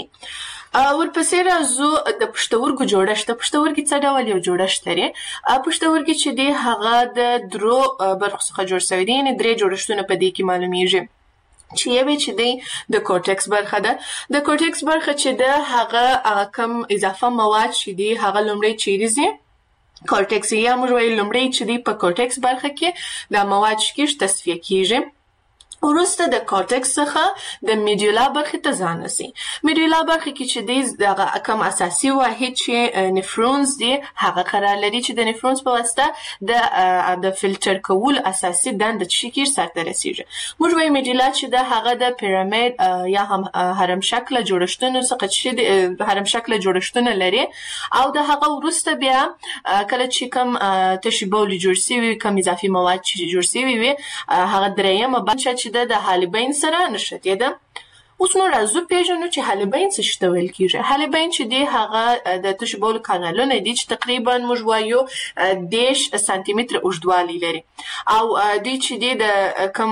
ورپسې راځو د پښتورګو جوړښت. د پښتورګي څه ډول یو جوړښت لري؟ پښتورګي چې دی هغه د درو برخو څخه جوړ شوی دی، یعنې درې جوړښتونه په دې کې معلومیږي چې یوې چې دی د کورټکس برخه ده. د کورټکس برخه چې ده هغه کم اضافه مواد چې دی هغه لومړی چیرې ځي کورټکس، یا موږ وایو لومړی چې دی په کورټکس برخه کې دا مواد چې کېږي تصفیه کېږي. وروسته د کورټکس څخه د میډیولا برخې ته ځان رسي. میډیولا برخه کې چې دی دغه کم اساسي واحد چې نفرونز دی هغه قرار لري چې د نفرونز په واسطه د د فلټر کولو اساسي دنده چې کېږي سرته رسیږي. موږ وایو میډیولا چې د هغه د پیرامید یا هم هرم شکله جوړښتونو څخه چې هرم شکله جوړښتونه لري، او د هغه وروسته بیا کله چې کم تشې بولې جوړ شوي، کم اضافي مواد چې جوړ شوي وي، هغه درېیمه برخه چې د حالبین سره نښتې ده. اوس نو راځو پېژنو چې حالبین څه شي ته ویل کېږي. حالبین چې دی هغه د تشې بولو کانالونه دي چې تقریبا موږ وایو دېرش سانتي متره اوږدوالی لري، او دوی چې دی د کم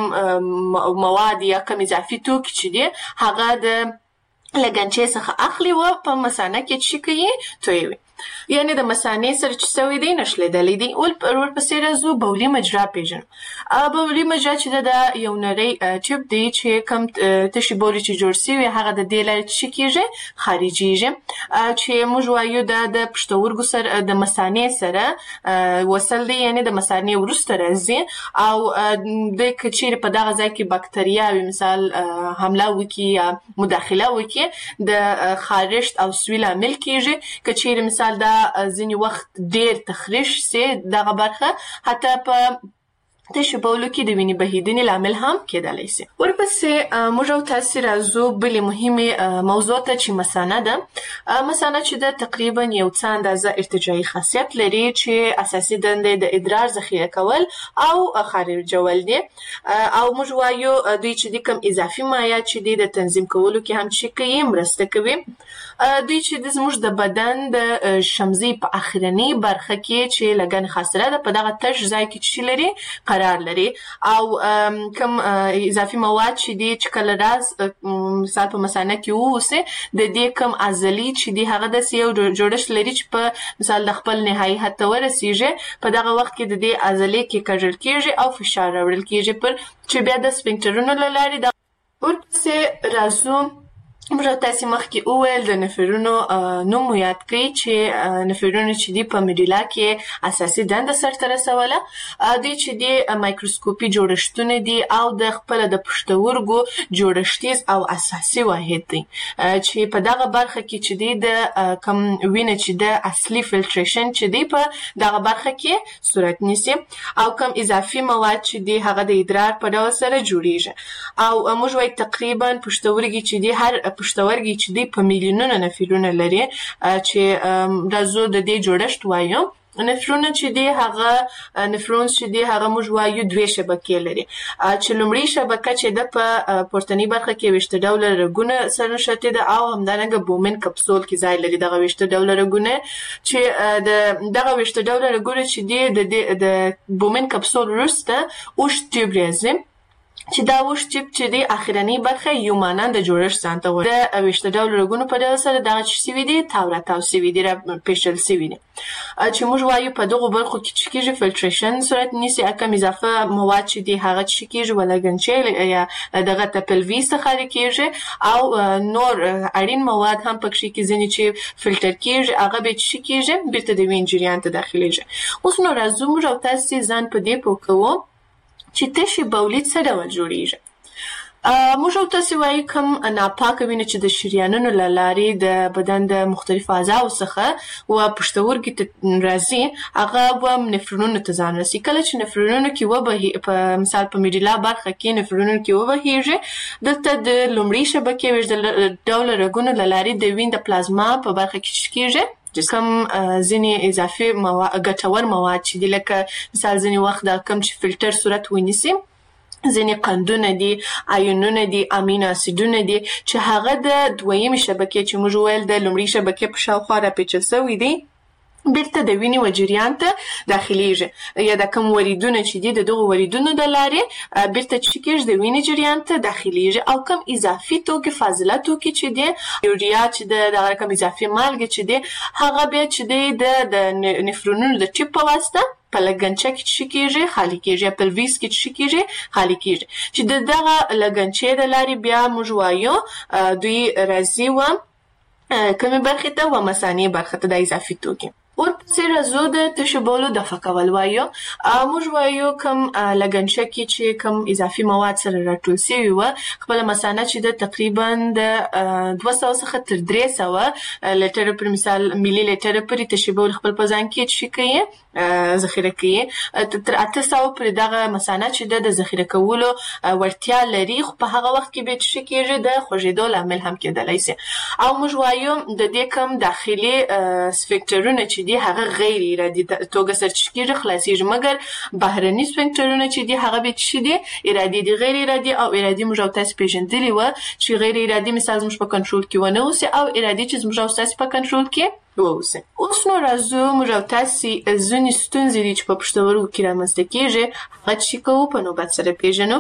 مواد یا کم اضافي توکي چې دی هغه د لګنچې څخه اخلي و په مثانه کې چې کوي تویوي، یعنې د مثانې سره چې سوی دی نښلېدلی دی. ورپسې راځو بولي مجرا پېژنو. بولي مجرا چې د یو نری ټیوب دی چې کم تشې بولې چې جوړ شوي هغه د دې لارې چې کېږي خارجېږي، چې موږ وایو دا د پښتورګو سره د مثانې سره وصل دی، یعنې د مثانې وروسته راځي، او د که چیرې په دغه ځای کې بکتریاوې مثال حمله وکړي یا مداخله وکړي د خارښت او سوي لامل کېږي. که چیرې مثال دا ځینې وخت ډېر تخریش سي دغه برخه حتی په تشې بولو کې د وینې بهیدنې لامل هم کېدلی سي. ورپسې موږ او تاسې راځو بلې مهمې موضوع ته چې مثانه ده. مثانه چې ده تقریبا یو څه اندازه ارتجاعي خاصیت لري چې اساسي دنده د ادرار ذخیره کول او خارجول دي، او موږ وایو دوی چې د کوم اضافي مایعات چې دي د تنظیم کولو کې هم چې کوي مرسته کوي. دوی چې د زموږ د بدن د شمزي په اخرنۍ برخه کې چې لګن خاصره ده په دغه تش ځای کې چې لري قرار لري او کوم اضافي مواد چې دي چې کله راز مثال په مثانه کې ووسه د دې کوم عضلې چې دي هغه د یو جوړښت لري چې په مثال د خپل نهایي حد ته ورسیږي په دغه وخت کې د دې عضلې کې کجل کېږي او فشار راوړل کېږي پر چې بیا د سفنکټرونو له لارې د ورپسې راځو موږ تاسو مخکې وویل د نفرونو نوم یاد کړئ چې نفرونو چې دی په میډیلا کې اساسي دنده سرته رسوله د چې دی مایکروسکوپي جوړښتونه دي او د خپل د پښتورګو جوړښتیز او اساسي واحد دی چې په دغه برخه کې چې دی د کم وینه چې د اصلي فلټریشن چې دی په دغه برخه کې صورت نیسي او کم اضافي مواد چې دی هغه د ادرار په ډول سره جوړیږي او موږ وايي تقریبا پښتورګي چې دی هر پښتورګي چې دی په میلیونونو نفرونه لري چې راځو د دې جوړښت وایو نفرونه چې دی هغه نفرون چې دی هغه موږ وایو دوه شبکې لري چې لومړی شبکه چې د په پورتنی برخه کې وشته ډول رګونه سره نښتي ده او همدارنګه بومن کپسول کې ځای لري دغه وشته ډول رګونه چې د دغه وشته ډول رګونه چې دی د بومن کپسول وروسته اوږد ټیوب راځي چې دا وښ ټیپ چې دی اخرنی برخه یو مانند جوړښت ځانته وایي د وشته ډول رګونو په ډول سره دا چې سوي دي تاوره تاو سوي دي را پېشل سوي دي چې موږ وایو په دغه برخو کې چې کېږي فلټریشن صورت نیسي کم اضافه مواد چې دی هغه چې کېږي ولګنچې یا دغه ته پلوي څخه کېږي او نور اړین مواد هم پکې کې ځینې چې فلټر کېږي هغه به چې کېږي بیرته د وین جریان ته داخليږي اوس نو راځو موږ او تاسو ځان په دې پوکو چې تشي بولید څه ډول جوړیږي موږ او تاسو وایي کوم ناپاکه وینه چې د شریانونو له لارې د بدن د مختلفو اعضاو څخه و پښتورګي ته راځي هغه و نفرونونو ته ځان رسي کله چې نفرونونو کې وبهي په مثال په میډیلا برخه کې نفرونونو کې وبهيږي دلته د لومړي شبکې وژ د ډول رګونو له لارې د وین د پلازما په برخه کې کېږي کم ځینې اضافي مواد ګټور مواد چې دي لکه مثال ځینې وخت د کم چې فلټر صورت ونیسي ځینې قندونه دي آیونونه دي امینو اسیدونه دي چې هغه د دویمې شبکې چې موږ ویل د لومړۍ شبکې په شاوخوا راپېچل سوي دي بیرته د وینې و جریان ته داخليږي یا د کوم وریدونه چې دي د دغه وریدونو د لارې بیرته چې کېږي د وینې جریان ته داخليږي او کوم اضافي توکي فاضله توکي چې دي یوریا چې د دغه کوم اضافي مالګه چې دي هغه به چې دي د نفرونونو د ټیپ په واسطه په لګنچه کې چې کېږي خالي کېږي په لویس کې چې کېږي خالي کېږي چې د دغه لګنچې د لارې بیا موږ وایو دوی راځي و کومې برخې ته و مثانې برخه ته د اضافي توکي ورپسې راځو د تشو بولو دفع کول وایو موږ وایو کوم لګنچه کې چې کوم اضافي مواد سره راټول شوي وه خپله مثانه چې د تقریبا د دوه سوه څخه تر درې سوه لیټره پر مثال ملي لیټره پورې تشو بول خپل په ځان کې څه کوي ذخیره کوي تر اته سوه پورې دغه مثانه چې د ذخیره کولو وړتیا لري خو په هغه وخت کې به څه کېږي د خوږېدو لامل هم کېدلی شي او موږ وایو د دې کوم داخلي سفنکټرونه چې دي هغه غیر ارادي توګه سرچ کېږي خلاصيږي مګر بهرني سفنکټرونه چې دي هغه به څه دي ارادي دي غیر ارادي او ارادي موږ او تاسو پیژندلی و چې غیر ارادي مثال زموږ په کنټرول کې ونه اوسي او ارادي چې زموږ او تاسو په کنټرول کې ووسي اوس نو راځو موږ او تاسو ځینې ستونزې دي چې په پښتورګو کې رامنځته کېږي هغه چې کوو په نوبت سره پیژنو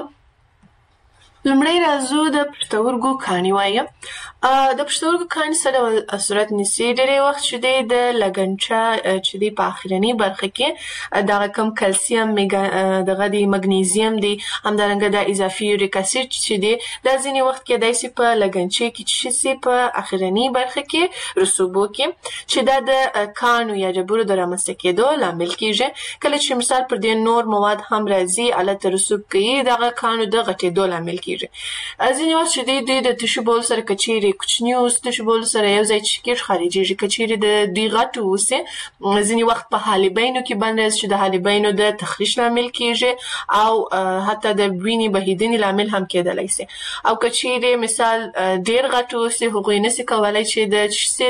لومړی راځو د پښتورګو کاڼي وایم د پښتورګو کاڼي څه ډول صورت نیسي ډېری وخت چې دی د لګنچه چې دی په اخرنۍ برخه کې دغه کم کلسیم دغه دی مګنیزیم دی همدارنګه د اضافي یوریک اسید چې دی دا ځینې وخت کېدای شي په لګنچې کې چې شي په اخرنۍ برخه کې رسوبو کې چې دا د کاڼو یا ډبرو د رامنځته کېدو لامل کېږي کله چې مثال پر دې نور مواد هم راځي الته رسوب کوي دغه کاڼو د غټېدو لامل کېږي ځینې وخت چې دی د تشو بول سره کچېرې کوچني اوس تشو بول سره یو ځای چې کېږي خارجېږي کچېرې د دوی غټ اوسي ځینې وخت په حالبینو کې بند راځي چې د حالبینو د تخریش لامل کېږي او حتی د وینې بهېدنې لامل هم کېدلی شي او کچېرې مثال ډېر غټ اوسي هغوی نشي کولی چې د چسي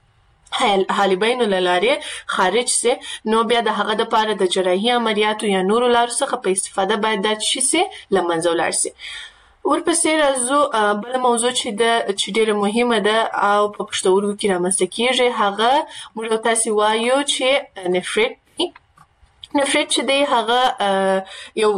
د حالبینو له لارې خارج سي نو بیا د هغه دپاره د جراحي عملیاتو یا نورو لارو څخه په استفاده باید دا څه شي له منځه ولاړ سي ورپسې راځو بله موضوع چې ده چې ډېره مهمه ده او په پښتورګو کې رامنځته کېږي هغه موږ تاسې وایو چې نفریت نفریت چې دی هغه یو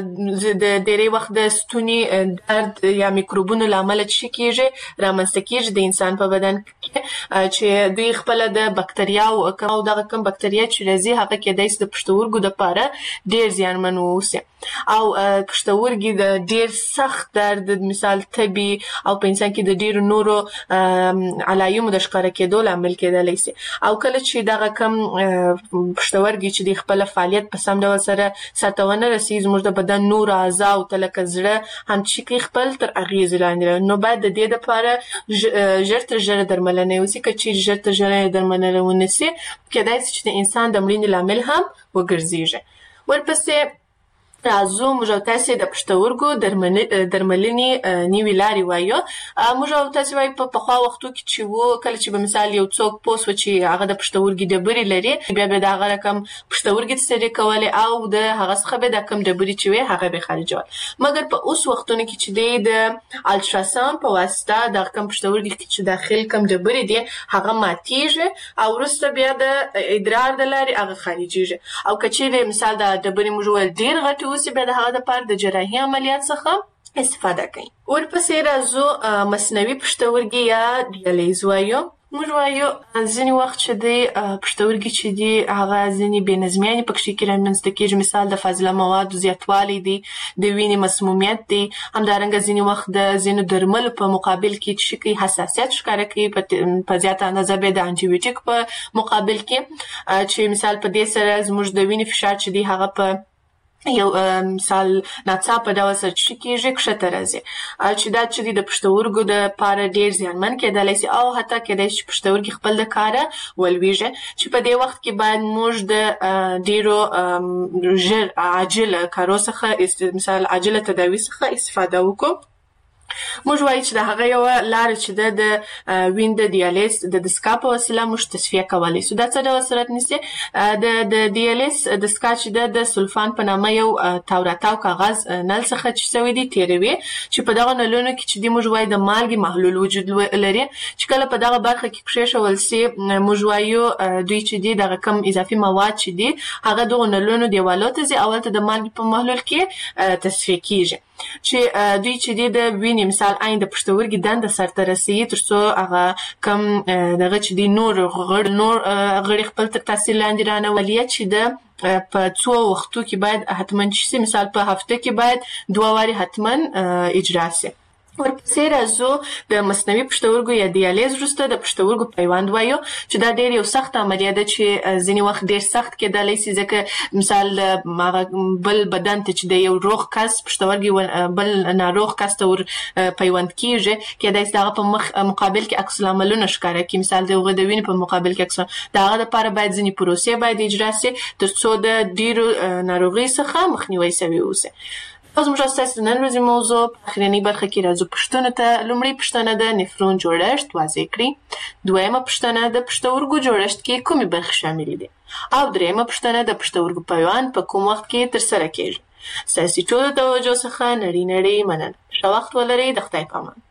د ډېری وخت د ستوني درد یا میکروبونو لامل چې کیږي رامنځته کیږي د انسان په بدن کې چې دوی خپل د بکتریا او کوم دغه کوم بکتریا چې راځي هغه کېدای شي د پښتورګو لپاره ډېر زیانمن اوسي او پښتورګي د ډېر سخت درد مثال تبي او په انسان کې د ډېر نورو علایمو د ښکاره کېدو لامل کېدلی شي او کله چې دغه کوم پښتورګي چې د خپل فعالیت په سم ډول سره ساتونه رسي زموږ د بدن نور اعضاء او تلکه زړه هم چې خپل تر اغیز لاندې نو بعد د دې لپاره ژر تر ژره درملنه وسی چې ژر تر ژره درملنه ونسی کېدای شي چې د انسان د مړینې لامل هم وګرځيږي ورپسې راځو موږ تاسو د پښتورګو درملنې نیوی لاري وایو موږ تاسو وایي په پخوا وختو کې چې وو کله چې په مثال یو څوک پوس و چې هغه د پښتورګي ډبرې لري بیا به دا هغه رقم پښتورګي ستړي کولې او د هغه څخه به د کم ډبرې چې وي هغه به خارجول مګر په اوس وختونو کې چې د الټراساوند په واسطه د کم پښتورګي چې داخل کم ډبرې دي هغه ماتیږي او وروسته بیا د ادرار د لاري هغه خارجيږي او کچېره مثال د ډبرې موږ ډیر غټ اوس به د هغه لپاره د جراحي عملیات څخه استفاده کوي ورپسې راځو مصنوعي پښتورګي یا ډیالیز وایو موږ وایو ځینې وخت چې د پښتورګي چې دی هغه ځینې بې نظمیانې پکې کې رامنځته کېږي مثال د فاضله موادو زیاتوالی دی د وینې مسمومیت دی همدارنګه ځینې وخت د ځینو درملو په مقابل کې چې کوي حساسیت ښکاره کوي په زیاته اندازه به د انټي بیوټیک په مقابل کې چې مثال په دې سره زموږ د وینې فشار چې دی هغه په یو مثال ناڅاپه ډول سره چې کېږي کښته راځي چې دا چې د پښتورګو د پاره ډېر زیانمن کېدلی شي او حتی کېدای شي پښتورګي خپل د کاره ولویږي چې په دې وخت کې باید موږ د ډېرو ژر عاجله کارو څخه مثال عاجله تداوي څخه استفاده وکړو موږ وایو چې د هغه یو لار چې د ویند ډیالیز د دسکا په وسیله موږ تصفیه کولی شو دا څه ډول صورت نیسي د د ډیالیز دسکا چې د سلفان په نامه یو تاوراتاو کاغذ نل څخه چې سوي دي تیروي چې په دغه نلونو کې چې د موږ وایو د مالګې محلول وجود لري چې کله په دغه برخه کې کښېښول سي موږ وایو دوی چې دي دغه کم اضافي مواد چې دي هغه دغه نلونو دیوالو ته ځي اول ته د مالګې په محلول کې تصفیه کیږي چې دوی چې دي د وینې مثال عین د پښتورګي دنده سرته رسوي ترڅو هغه کم دغه چې دي نور غړ نور غړي خپل تر تاثیر لاندې رانولي چې د په څو وختو کې باید حتمن شي مثال په هفته کې باید دوه واري حتمن اجرا شي ورپسې راځو د مصنوعي پښتورګو یا دیالیز وروسته د پښتورګو پیوند وایو چې دا ډېر یو سخت عملیه ده چې ځینې وخت ډېر سخت کېدلی شي ځکه مثال بل بدن ته چې د یو روغ کس پښتورګي بل ناروغ کس ته ور پیوند کېږي کېدای شي هغه په مقابل کې عکس العملونه ښکاره کړي مثال د هغه د وینې په مقابل کې عکس د هغه لپاره باید ځینې پروسې باید اجرا شي ترڅو د ډېرو ناروغۍ څخه مخنیوی شوی اوسي اوس موږ تاسو نن ورځې موضوع په اخرنۍ برخه کې راځو پوښتنو ته لومړی پوښتنه د نفرون جوړښت واضح کړئ دویمه پوښتنه د پښتورګو جوړښت کې کومې برخې شاملې دي او دریمه پوښتنه د پښتورګو پیوند په کوم وخت کې ترسره کېږي ستاسو ټولو توجه څخه نړۍ نړۍ مننه ښه وخت ولرئ د خدای په امان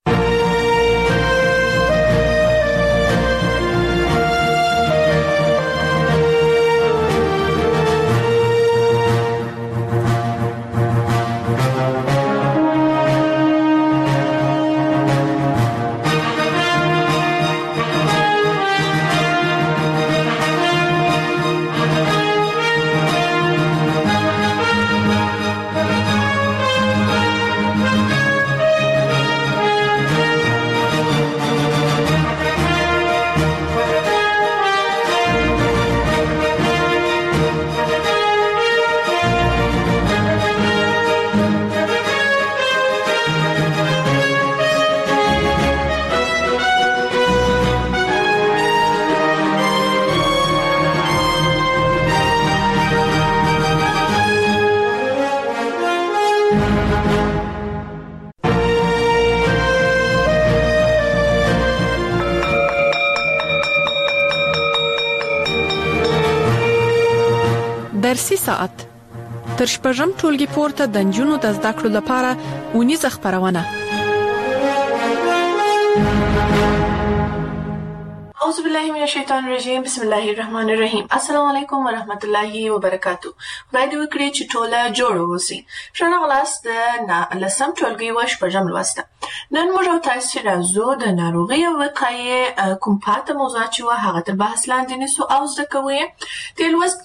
درسي ساعت تر شپږم ټولګي پورته د نجونو د زده کړو لپاره اونیزه خبرونه اعوذ بالله من الشیطان الرجیم بسم الله الرحمن الرحیم. السلام علیکم ورحمت الله وبرکاتو. خدای دې وکړي چې ټوله جوړ اوسئ. ښه راغلاست د لسم ټولګي و شپږم لوست. نن موږ او تاسو راځو د ناروغۍ او وقایې کوم پاته موضوع چې و هغه تر بحث لاندې نیسو او زده کوو. د لوست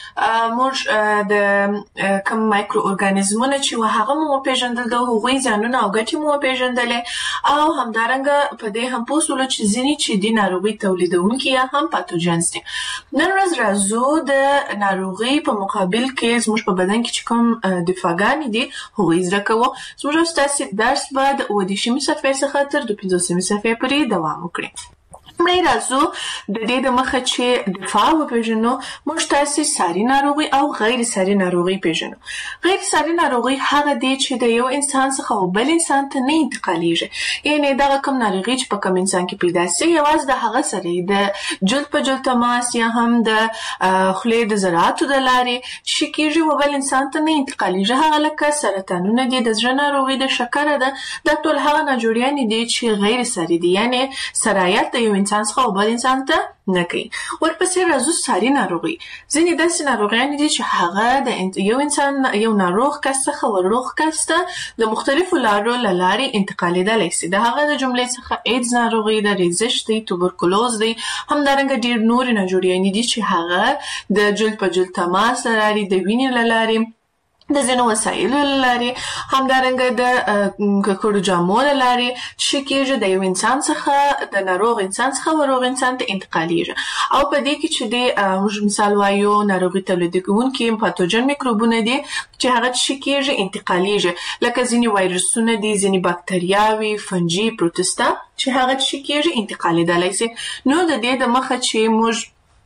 کې موږ د کوم مایکرو ارګانیزمونه چې و هغه مو پیژندل، د هغوی ځانونه او ګټې مو پیژندلې او همدارنګه په دې هم پوه شولو چې ځینې چې د ناروغۍ تولیدونکي یا هم پاتوجنز دي. نن ورځ راځو د ناروغۍ په مقابل کې زموږ په بدن کې چې کوم دفاعګانې دي هغوی زده کوو. زموږ او ستاسې درس به د اووه دېرشمې صفحې څخه تر دوه پنځوسمې صفحې پورې دوام وکړي. مړی راځو د دې د مخه چې دفاع وپېژنو. موږ تاسې ساري ناروغي او غیر ساري ناروغي پېژنو. غیر ساري ناروغي هغه دی چې د یو انسان څخه او بل انسان ته نه انتقالېږي، یعنې دغه کوم ناروغي چې په کوم انسان کې پیدا سي یوازې د هغه سره د جلد په جلد تماس یا هم د خولې د ذراتو د لارې چې کېږي و بل انسان ته نه انتقالېږي. هغه لکه سرطانونه دي، د زړه ناروغي، د شکره ده، دا ټول هغه ناجوړیانې دي چې غیر ساري دي، یعنې سرایت د یو انسان څخه او بل انسان ته نه کوي. ورپسې راځو ساري ناروغي. ځینې داسې ناروغیانې دي چې هغه د یو انسان یو ناروغ کس څخه ور روغ کس ته د مختلفو لارو له لارې انتقالېدلی سي. د هغه د جملې څخه ایډز ناروغي ده، ریزش دی، توبرکلوز دی، همدارنګه ډېر نورې ناجوړیانې دي چې هغه د جلد په جلد تماس له لارې، د وینې له لارې، د ځینو وسایلو له لارې، همدارنګه د ککړو جامو له لارې چې کېږي د یو انسان څخه د ناروغ انسان څخه ور روغ انسان ته انتقالېږي. او په دې کې چې د موږ مثال وایو ناروغي تولیدونکي پاتوجن میکروبونه دي چې هغه چې کېږي انتقالېږي، لکه ځینې وایرسونه دي، ځینې باکتریاوې، فنجي، پروتستا چې هغه چې کېږي انتقالېدلی سي. نو د دې د مخه چې موږ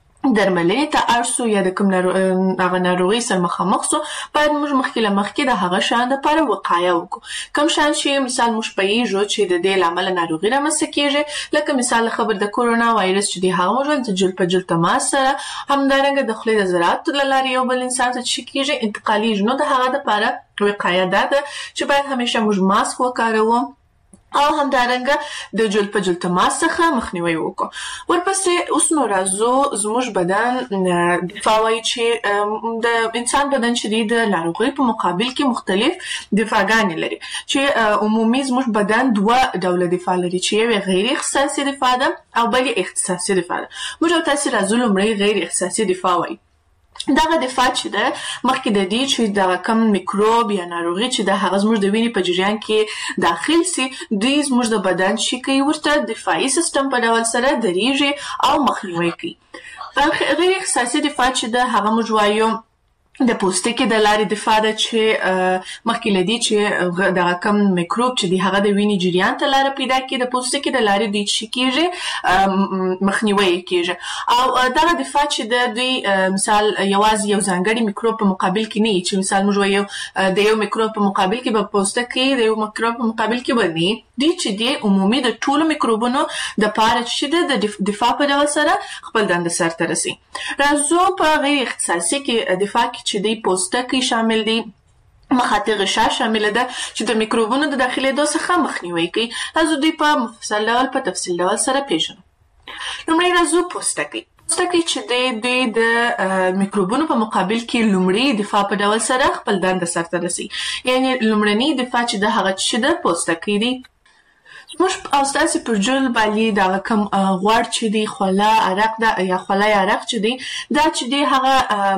درملنې ته اړ سو یا د کوم هغه ناروغۍ سره مخامخ سو، باید موږ مخکې له مخکې د هغه شیانو دپاره وقایه وکړو. کوم شیان چې مثال موږ پوهېږو چې د دې له امله ناروغي رامنځته کېږي، لکه مثال خبر د کورونا وایرس چې دی هغه موږ د جلد په جلد تماس سره، همدارنګه د خولې د ذراتو له لارې یو بل انسان ته چې کېږي انتقالېږي. نو د هغه دپاره وقایه دا ده چې باید همیشه موږ ماسک وکاروو او همدارنګه د جلد په جلد تماس څخه مخنیوی وکړو. ورپسې اوس نو راځو زموږ بدن دفاع وایي چې د انسان بدن چې دی د ناروغۍ په مقابل کې مختلف دفاعګانې لري، چې عمومي زموږ بدن دوه ډوله دفاع لري، چې یو غیر اختصاصي دفاع ده او بل اختصاصي دفاع ده. موږ او تاسې راځو لومړی غیر اختصاصي دفاع وایي. دغه دفاع چې ده مخکې د دې چې دغه کم میکروب یا ناروغي چې د هغه زموږ د وینې په جریان کې داخل سي، دوی زموږ د بدن چې کوي ورته دفاعي سیستم په ډول سره درېږي او مخنیوی کوي. غیر اختصاصي دفاع چې ده هغه موږ وایو د پوستکي د لارې دفاع ده، چې مخکې له دې چې دغه کم میکروب چې دی هغه د وینې جریان ته لاره پیدا کړي، د پوستکي د لارې دوی چې کېږي مخنیوی یې کېږي. او دغه دفاع چې ده دوی مثال یوازې یو ځانګړي میکروب په مقابل کې نه وي، چې مثال موږ وایو د یو میکروب په مقابل کې به پوستکي د یو میکروب په مقابل کې به نه، دوی چې دی عمومي د ټولو میکروبونو دپاره چې ده د دفاع په ډول سره خپل دنده سرته رسوي. راځو په غیر اختصاصي کې دفاع کې چې دی پوستکی شامل دی، مخاطی غشا شامل ده چې د میکروبونو د داخلېدو څخه مخنیوی کوي. راځو دوی په مفصل ډول په تفصیل ډول سره پیژنو. لومړی راځو پوستکی. پوستکی چې دی دوی د میکروبونو په مقابل کې لومړی دفاع په ډول سره خپل دنده سرته رسوي، یعنې لومړنی دفاع چې ده هغه چې ده پوستکی دی. موږ او ستاسې پر جلد باندې دغه کوم غوړ چې دی، خوله، عرق ده یا خوله یا عرق چې دی، دا چې دی هغه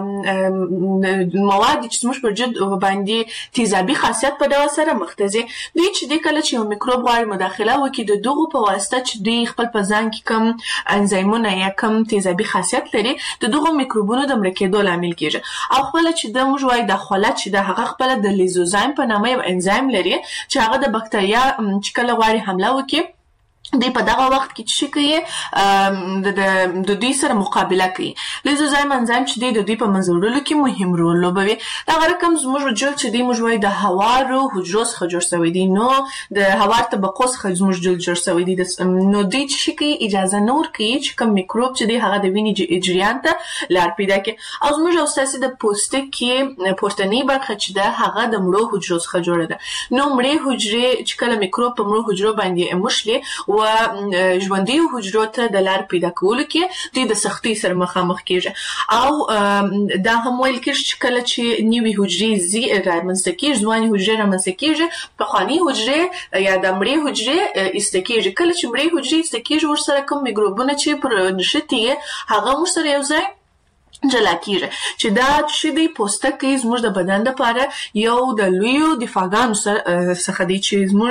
مواد چې زموږ پر جلد باندې تیزابي خاصیت په ډول سره مخته ځي. دوی چې دی کله چې یو میکروب غواړي مداخله وکړي، د دغو په واسطه چې دوی خپل په ځان کې کوم انزایمونه یا کوم تیزابي خاصیت لري، د دغو میکروبونو د مړه کېدو لامل کېږي. او خپله چې ده موږ وایو د خوله چې ده هغه خپله د لیزوزایم په نامه یو انزایم لري، چې هغه د بکتریا چې کله غواړي حمله وکړي، دوی په دغه وخت کې چې کوي د دوی سره مقابله کوي. لیزوزایم انزایم چې دی د دوی په منځ وړلو کې مهم رول لوبوي. دغه رقم زموږ جلد چې دی موږ وایو د هوارو حجرو څخه جوړ شوی دی، نو د هوار طبقو څخه زموږ جلد جوړ شوی دی. نو دوی چې کوي اجازه نه ورکوي چې کوم میکروب چې دی هغه د وینې جریان ته لار پیدا کړي. او زموږ او ستاسې د پوستکي پورتنۍ برخه چې ده هغه د مړو حجرو څخه جوړه ده. نو مړې حجرې چې کله میکروب په مړو حجرو باندې مشلي و ژوندۍ حجرو ته د لار پیدا کولو کې دوی د سختۍ سره مخامخ کیږي. او دا هم ویل کېږي چې کله چې نوې حجرې زی رامنځته کېږي، ځوانې حجرې رامنځته کېږي، پخوانۍ حجرې یا د مړې حجرې ایسته کېږي. کله چې مړې حجرې ایسته کېږي ورسره کوم میکروبونه چې پر نښتي هغه ورسره یو ځای جلا کیږي، چې دا چې د پوستکي زموږ د بدن لپاره یو د لویو دفاعګانو څخه دی چې زموږ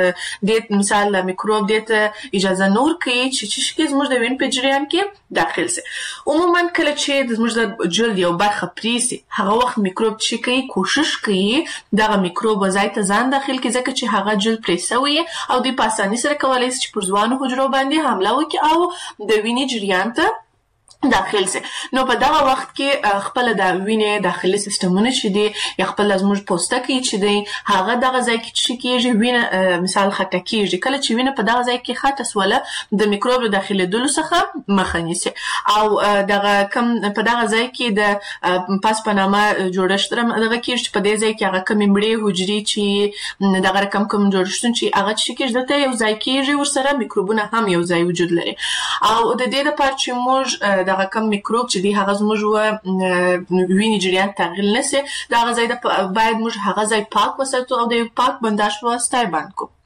د مثال د میکروب دې ته اجازه نور کوي چې چې زموږ د وینې په جریان کې داخل سي. عموما کله چې زموږ د جلد یو برخه پریسي هغه وخت میکروب چې کوي کوشش کوي دغه میکروب ځای ته ځان داخل کړي، ځکه چې هغه جلد پریسوي او د په اسانۍ سره کولای شي چې پر ځوانو حجرو باندې حمله وکړي او د وینې جریان ته داخل سي. نو په دغه وخت کې خپل د وینې داخلي سیستمونه چې دي یا خپل زموږ پوستکي چې دي هغه دغه ځای کې چې کېږي وینه مثال خټه کېږي. کله چې وینه په دغه ځای کې خټه سوله د میکروب داخليدلو څخه مخه نیسي او دغه کم په دغه ځای کې د پاس په نامه جوړښت دغه کېږي چې په دې ځای کې هغه کم مړې حجرې چې دغه رقم کوم جوړښتونه چې هغه چې کېږي دلته یو ځای کېږي ورسره میکروبونه هم یو ځای وجود لري. او د دې لپاره چې موږ دغه کم میکروب چې دی هغه زموږ وینې جریان تغییر نشي، دغه ځای باید موږ هغه ځای پاک وساتو او د پاک بنداژ په واسطه یې بند کړو.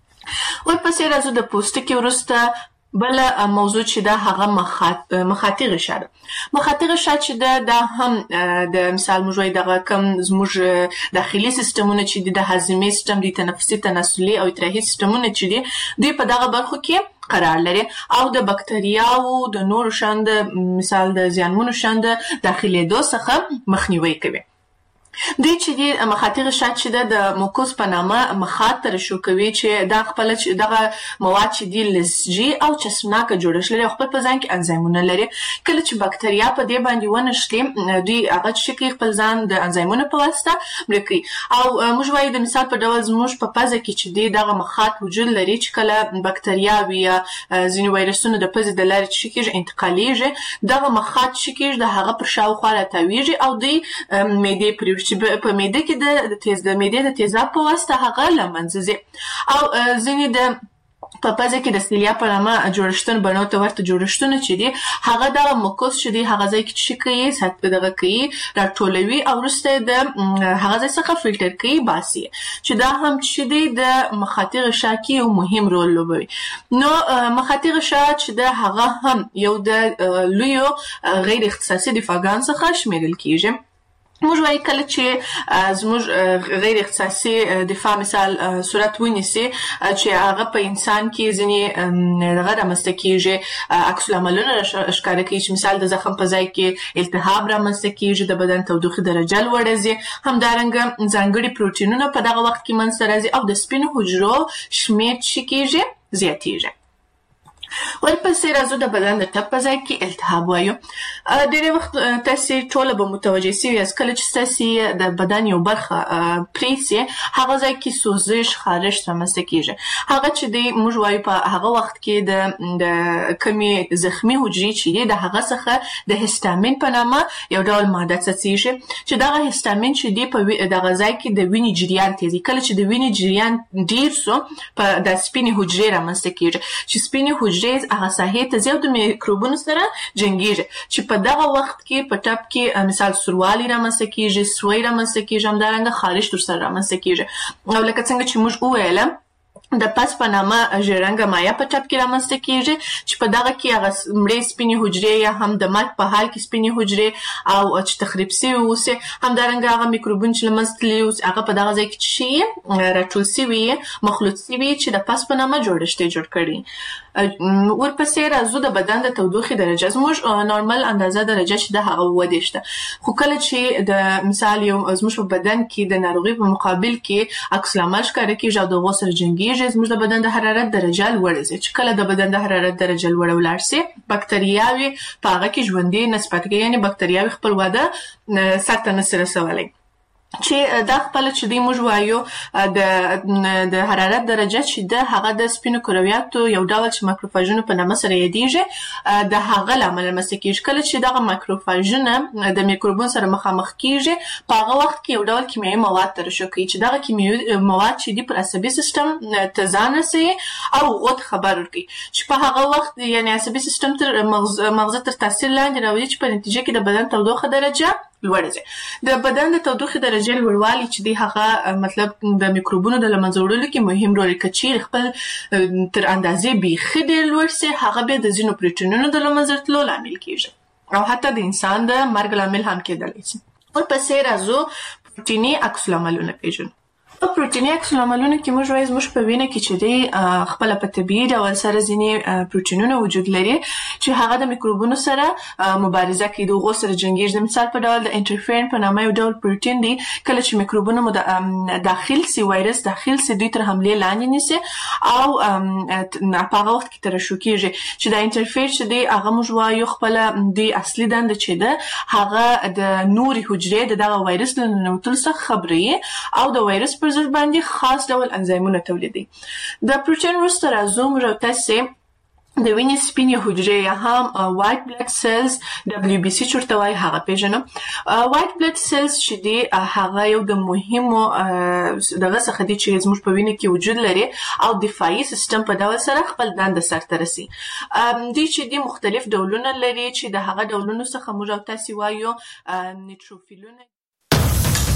ورپسې راځو د پوستکي وروسته بل موضوع چې دا هغه مخاطي غشا ده. مخاطي غشا چې دا د هم د مثال موږ وایي دغه کم زموږ داخلي سیستمونه چې د هاضمې سیستم دي، تنفسي تناسلي او ادراحي سیستمونه چې دي دوی په دغه برخو کې قرار لري او د بکتریاو د نورو شاند مثال د زیانمنو شاند داخليدو څخه مخنیوي کوي. دوی چې د مخاطي غشا چې د موکوس په نامه مخاط ترشح کوي چې دا خپل دغه مواد چې دي لزجي او چسبناکه جوړښت لري او خپل په ځان کې انزایمونه لري. کله چې بکتریا په دې باندې ونښتي دوی هغه چې کوي خپل ځان د انزایمونو په واسطه مړ کوي. او موږ وایو د مثال په ډول زموږ په پزه کې چې دی دغه مخاط وجود لري چې کله بکتریاوي یا ځینې وایرسونه د پزې د لارې چې کېږي انتقالېږي دغه مخاط چې کېږي د هغه پر شاوخوا راتاویږي او دوی معدې پرې چې په معده کې د تیز د معدې د تیزاب په واسطه هغه له منځه ځي. او ځینې د په پزه کې د سیلیا په نامه جوړښتونه بڼو ته ورته جوړښتونه چې دي هغه دغه موکوس چې دي هغه ځای کې چې کوي سات دغه کوي راټولوي او وروسته د هغه ځای څخه فلټر کوي باسي چې دا هم چې دي د مخاطي غشا کې یو مهم رول لوبوي. نو مخاطي غشا چې د هغه هم یو د لویو غیر اختصاصي دفاعګانو څخه شمیرل کیږي. موږ وایي کله چې زموږ غیر اختصاصي دفاع مثال صورت ونیسي چې هغه په انسان کې ځینې دغه رامنځته کېږي عکس العملونه ښکاره کوي چې مثال د زخم په ځای کې التهاب رامنځته کېږي، د بدن تودوخې درجه لوړه ځي، همدارنګه ځانګړي پروټینونه په دغه وخت کې منځته راځي او د سپینو حجرو شمېر چې کېږي زیاتېږي. ورپسې راځو د بدن د ټپ په ځای کې التهاب وایو. ډېری وخت تاسې ټوله به متوجه سوي یاست کله چې تاسې د بدن یو برخه پریسي هغه ځای کې سوزش خارښت رامنځته کېږي. هغه چې دی موږ وایو په هغه وخت کې د د کمې زخمي حجرې چې دي د هغه څخه د هستامین په نامه یو ډول ماده څڅېږي چې دغه هستامین چې دی په دغه ځای کې د وینې جریان تېزوي. کله چې د وینې جریان ډېر سو په د سپینې حجرې رامنځته کېږي چې سپینې حجرې هغه ساحې ته ځي او د میکروبونو سره جنګېږي چې په دغه وخت کې په ټپ کې مثال سوروالی رامنځته کېږي، سوی رامنځته کېږي، همدارنګه خارښت ورسره رامنځته کېږي. او لکه څنګه چې موږ وویله د پس په نامه ژیړرنګه مایع په ټپ کې رامنځته کېږي چې په دغه کې هغه مړې سپینې حجرې یا هم د مرګ په حال کې سپینې حجرې او چې تخریب سوي اوسي، همدارنګه هغه میکروبونه چې له منځه تللي اوسي هغه په دغه ځای کې چې شي راټول سوي مخلوط سوي چې د پس په نامه جوړښت یې جوړ کړي. ورپسې راځو د بدن د تودوخې درجه. زموږ نورمال اندازه درجه چې د هغه اووه دېرش ده، خو کله چې د مثال یو زموږ په بدن کې د ناروغۍ په مقابل کې عکس العمل ښکاره کېږي او د هغو سره جنګېږي زموږ د بدن د حرارت درجه لوړه ځي چې کله د بدن د حرارت درجه لوړه ولاړ سي بکتریاوې په هغه کې ژوندۍ نسبت کوي، یعنې بکتریاوې خپل وده سرته نسي رسولی. چې دا خپل چې دی موږ وایو د د حرارت درجه چې ده هغه د سپینو کرویاتو یو ډول چې ماکروفاژونه په نامه سره یادیږي د هغه لامل رامنځته کیږي. کله چې دغه ماکروفاژونه د میکروبونو سره مخامخ کیږي په هغه وخت کې یو ډول کیمیاوي مواد ترشح کوي چې دغه کیمیاوي مواد چې دی پر عصبي سیستم ته ځان رسوي او هغو ته خبر ورکوي چې په هغه وخت یعنې عصبي سیستم تر مغزه تر تاثیر لاندې راوځي چې په نتیجه کې د بدن تودوخه درجه لوړه ځي. د بدن د تودوخې درجې لوړوالی چې دی هغه مطلب د میکروبونو د له منځه وړلو کې مهم رول لري. که چیرې خپل تر اندازې بیخي ډېر لوړ سي هغه بیا د ځینو پروټینونو د له منځه تلو لامل کیږي او حتی د انسان د مرګ لامل هم کېدلی شي. ورپسې راځو پروټیني عکس العملونه پیژنو. په پروټیني عکس العملونو کې موږ وایو زموږ په وینه کې چې دی خپله په طبیعي ډول سره ځینې پروټینونه وجود لري چې هغه د میکروبونو سره مبارزه کوي، د هغو سره جنګیږي. د مثال په ډول د انټرفیرن په نامه یو ډول پروټین دی، کله چې میکروبونه مو داخل سي، وایرس داخل سي، دوی تر حملې لاندې نیسي او په هغه وخت کې ترشح کیږي چې دا انټرفیر چې دی هغه موږ وایو خپله د اصلي دنده چې ده هغه د نورې حجرې د دغه وایرس له ننوتلو څخه خبروي او د وایرس پر ضد باندې خاص ډول انزایمونه تولیدوي. د پروټین وروسته راځو موږ او تاسې د وینې سپینې حجرې یا هم وایټ بلډ سیلز دبلیو بي سي چې ورته وایي هغه پیژنو. وایټ بلډ سیلز چې دی هغه یو د مهمو دغه څخه دی چې زموږ په وینه کې وجود لري او دفاعي سیستم په ډول سره خپل دنده سرته رسي. دوی چې دی مختلف ډولونه لري چې د هغه ډولونو څخه موږ او تاسې وایو نیټروفیلونه